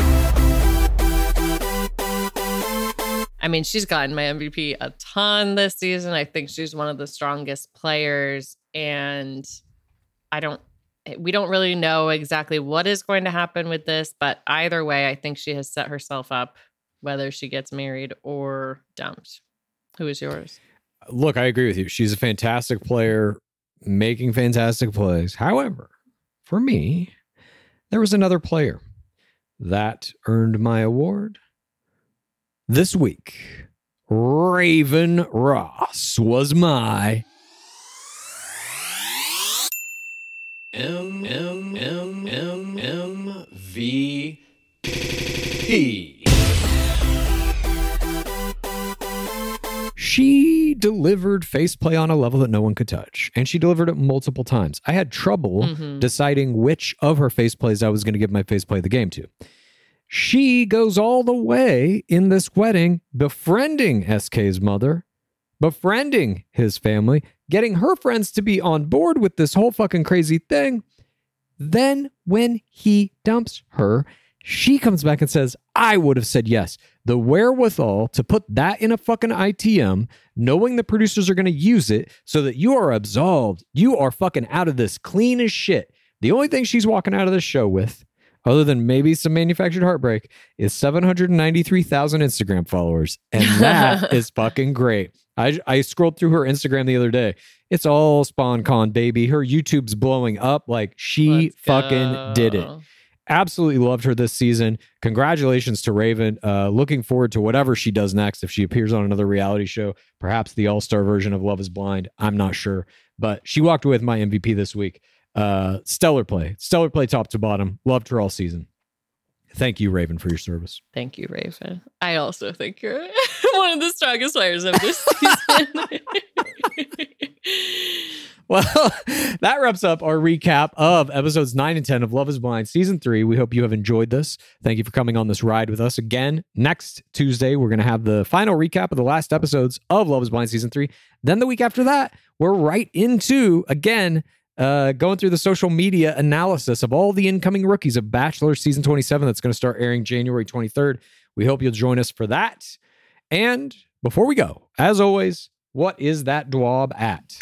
I mean, she's gotten my M V P a ton this season. I think she's one of the strongest players, and I don't we don't really know exactly what is going to happen with this, but either way, I think she has set herself up whether she gets married or dumped. Who is yours? Look, I agree with you. She's a fantastic player, making fantastic plays. However, for me, there was another player that earned my award. This week, Raven Ross was my M she delivered faceplay on a level that no one could touch, and she delivered it multiple times. I had trouble Mhm. deciding which of her faceplays I was going to give my faceplay of the game to. She goes all the way in this wedding, befriending S K's mother, befriending his family, getting her friends to be on board with this whole fucking crazy thing. Then when he dumps her, she comes back and says, I would have said yes. The wherewithal to put that in a fucking I T M, knowing the producers are going to use it so that you are absolved. You are fucking out of this clean as shit. The only thing she's walking out of this show with, other than maybe some manufactured heartbreak, is seven hundred ninety-three thousand Instagram followers. And that is fucking great. I, I scrolled through her Instagram the other day. It's all SpawnCon, baby. Her YouTube's blowing up. Like, she Let's fucking go. did it. Absolutely loved her this season. Congratulations to Raven. Uh, looking forward to whatever she does next. If she appears on another reality show, perhaps the all-star version of Love is Blind. I'm not sure. But she walked away with my M V P this week. Uh, stellar play. Stellar play top to bottom. Loved her all season. Thank you, Raven, for your service. Thank you, Raven. I also think you're one of the strongest players of this season. Well, that wraps up our recap of episodes nine and ten of Love is Blind Season three. We hope you have enjoyed this. Thank you for coming on this ride with us. Again, next Tuesday, we're going to have the final recap of the last episodes of Love is Blind Season three. Then the week after that, we're right into, again, uh, going through the social media analysis of all the incoming rookies of Bachelor Season twenty-seven that's going to start airing January twenty-third. We hope you'll join us for that. And before we go, as always, what is that dwab at?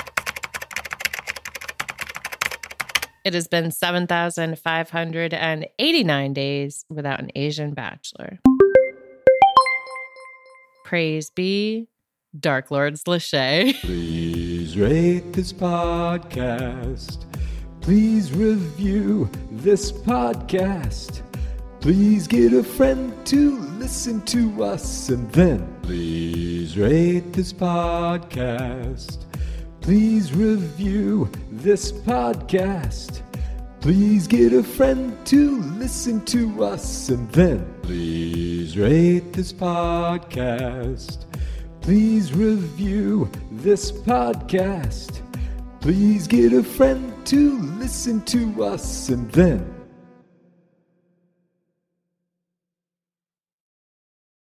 It has been seven thousand five hundred eighty-nine days without an Asian bachelor. Praise be Dark Lords Lachey. Please rate this podcast. Please review this podcast. Please get a friend to listen to us. And then please rate this podcast. Please review this podcast. Please get a friend to listen to us. And then please rate this podcast. Please review this podcast. Please get a friend to listen to us. And then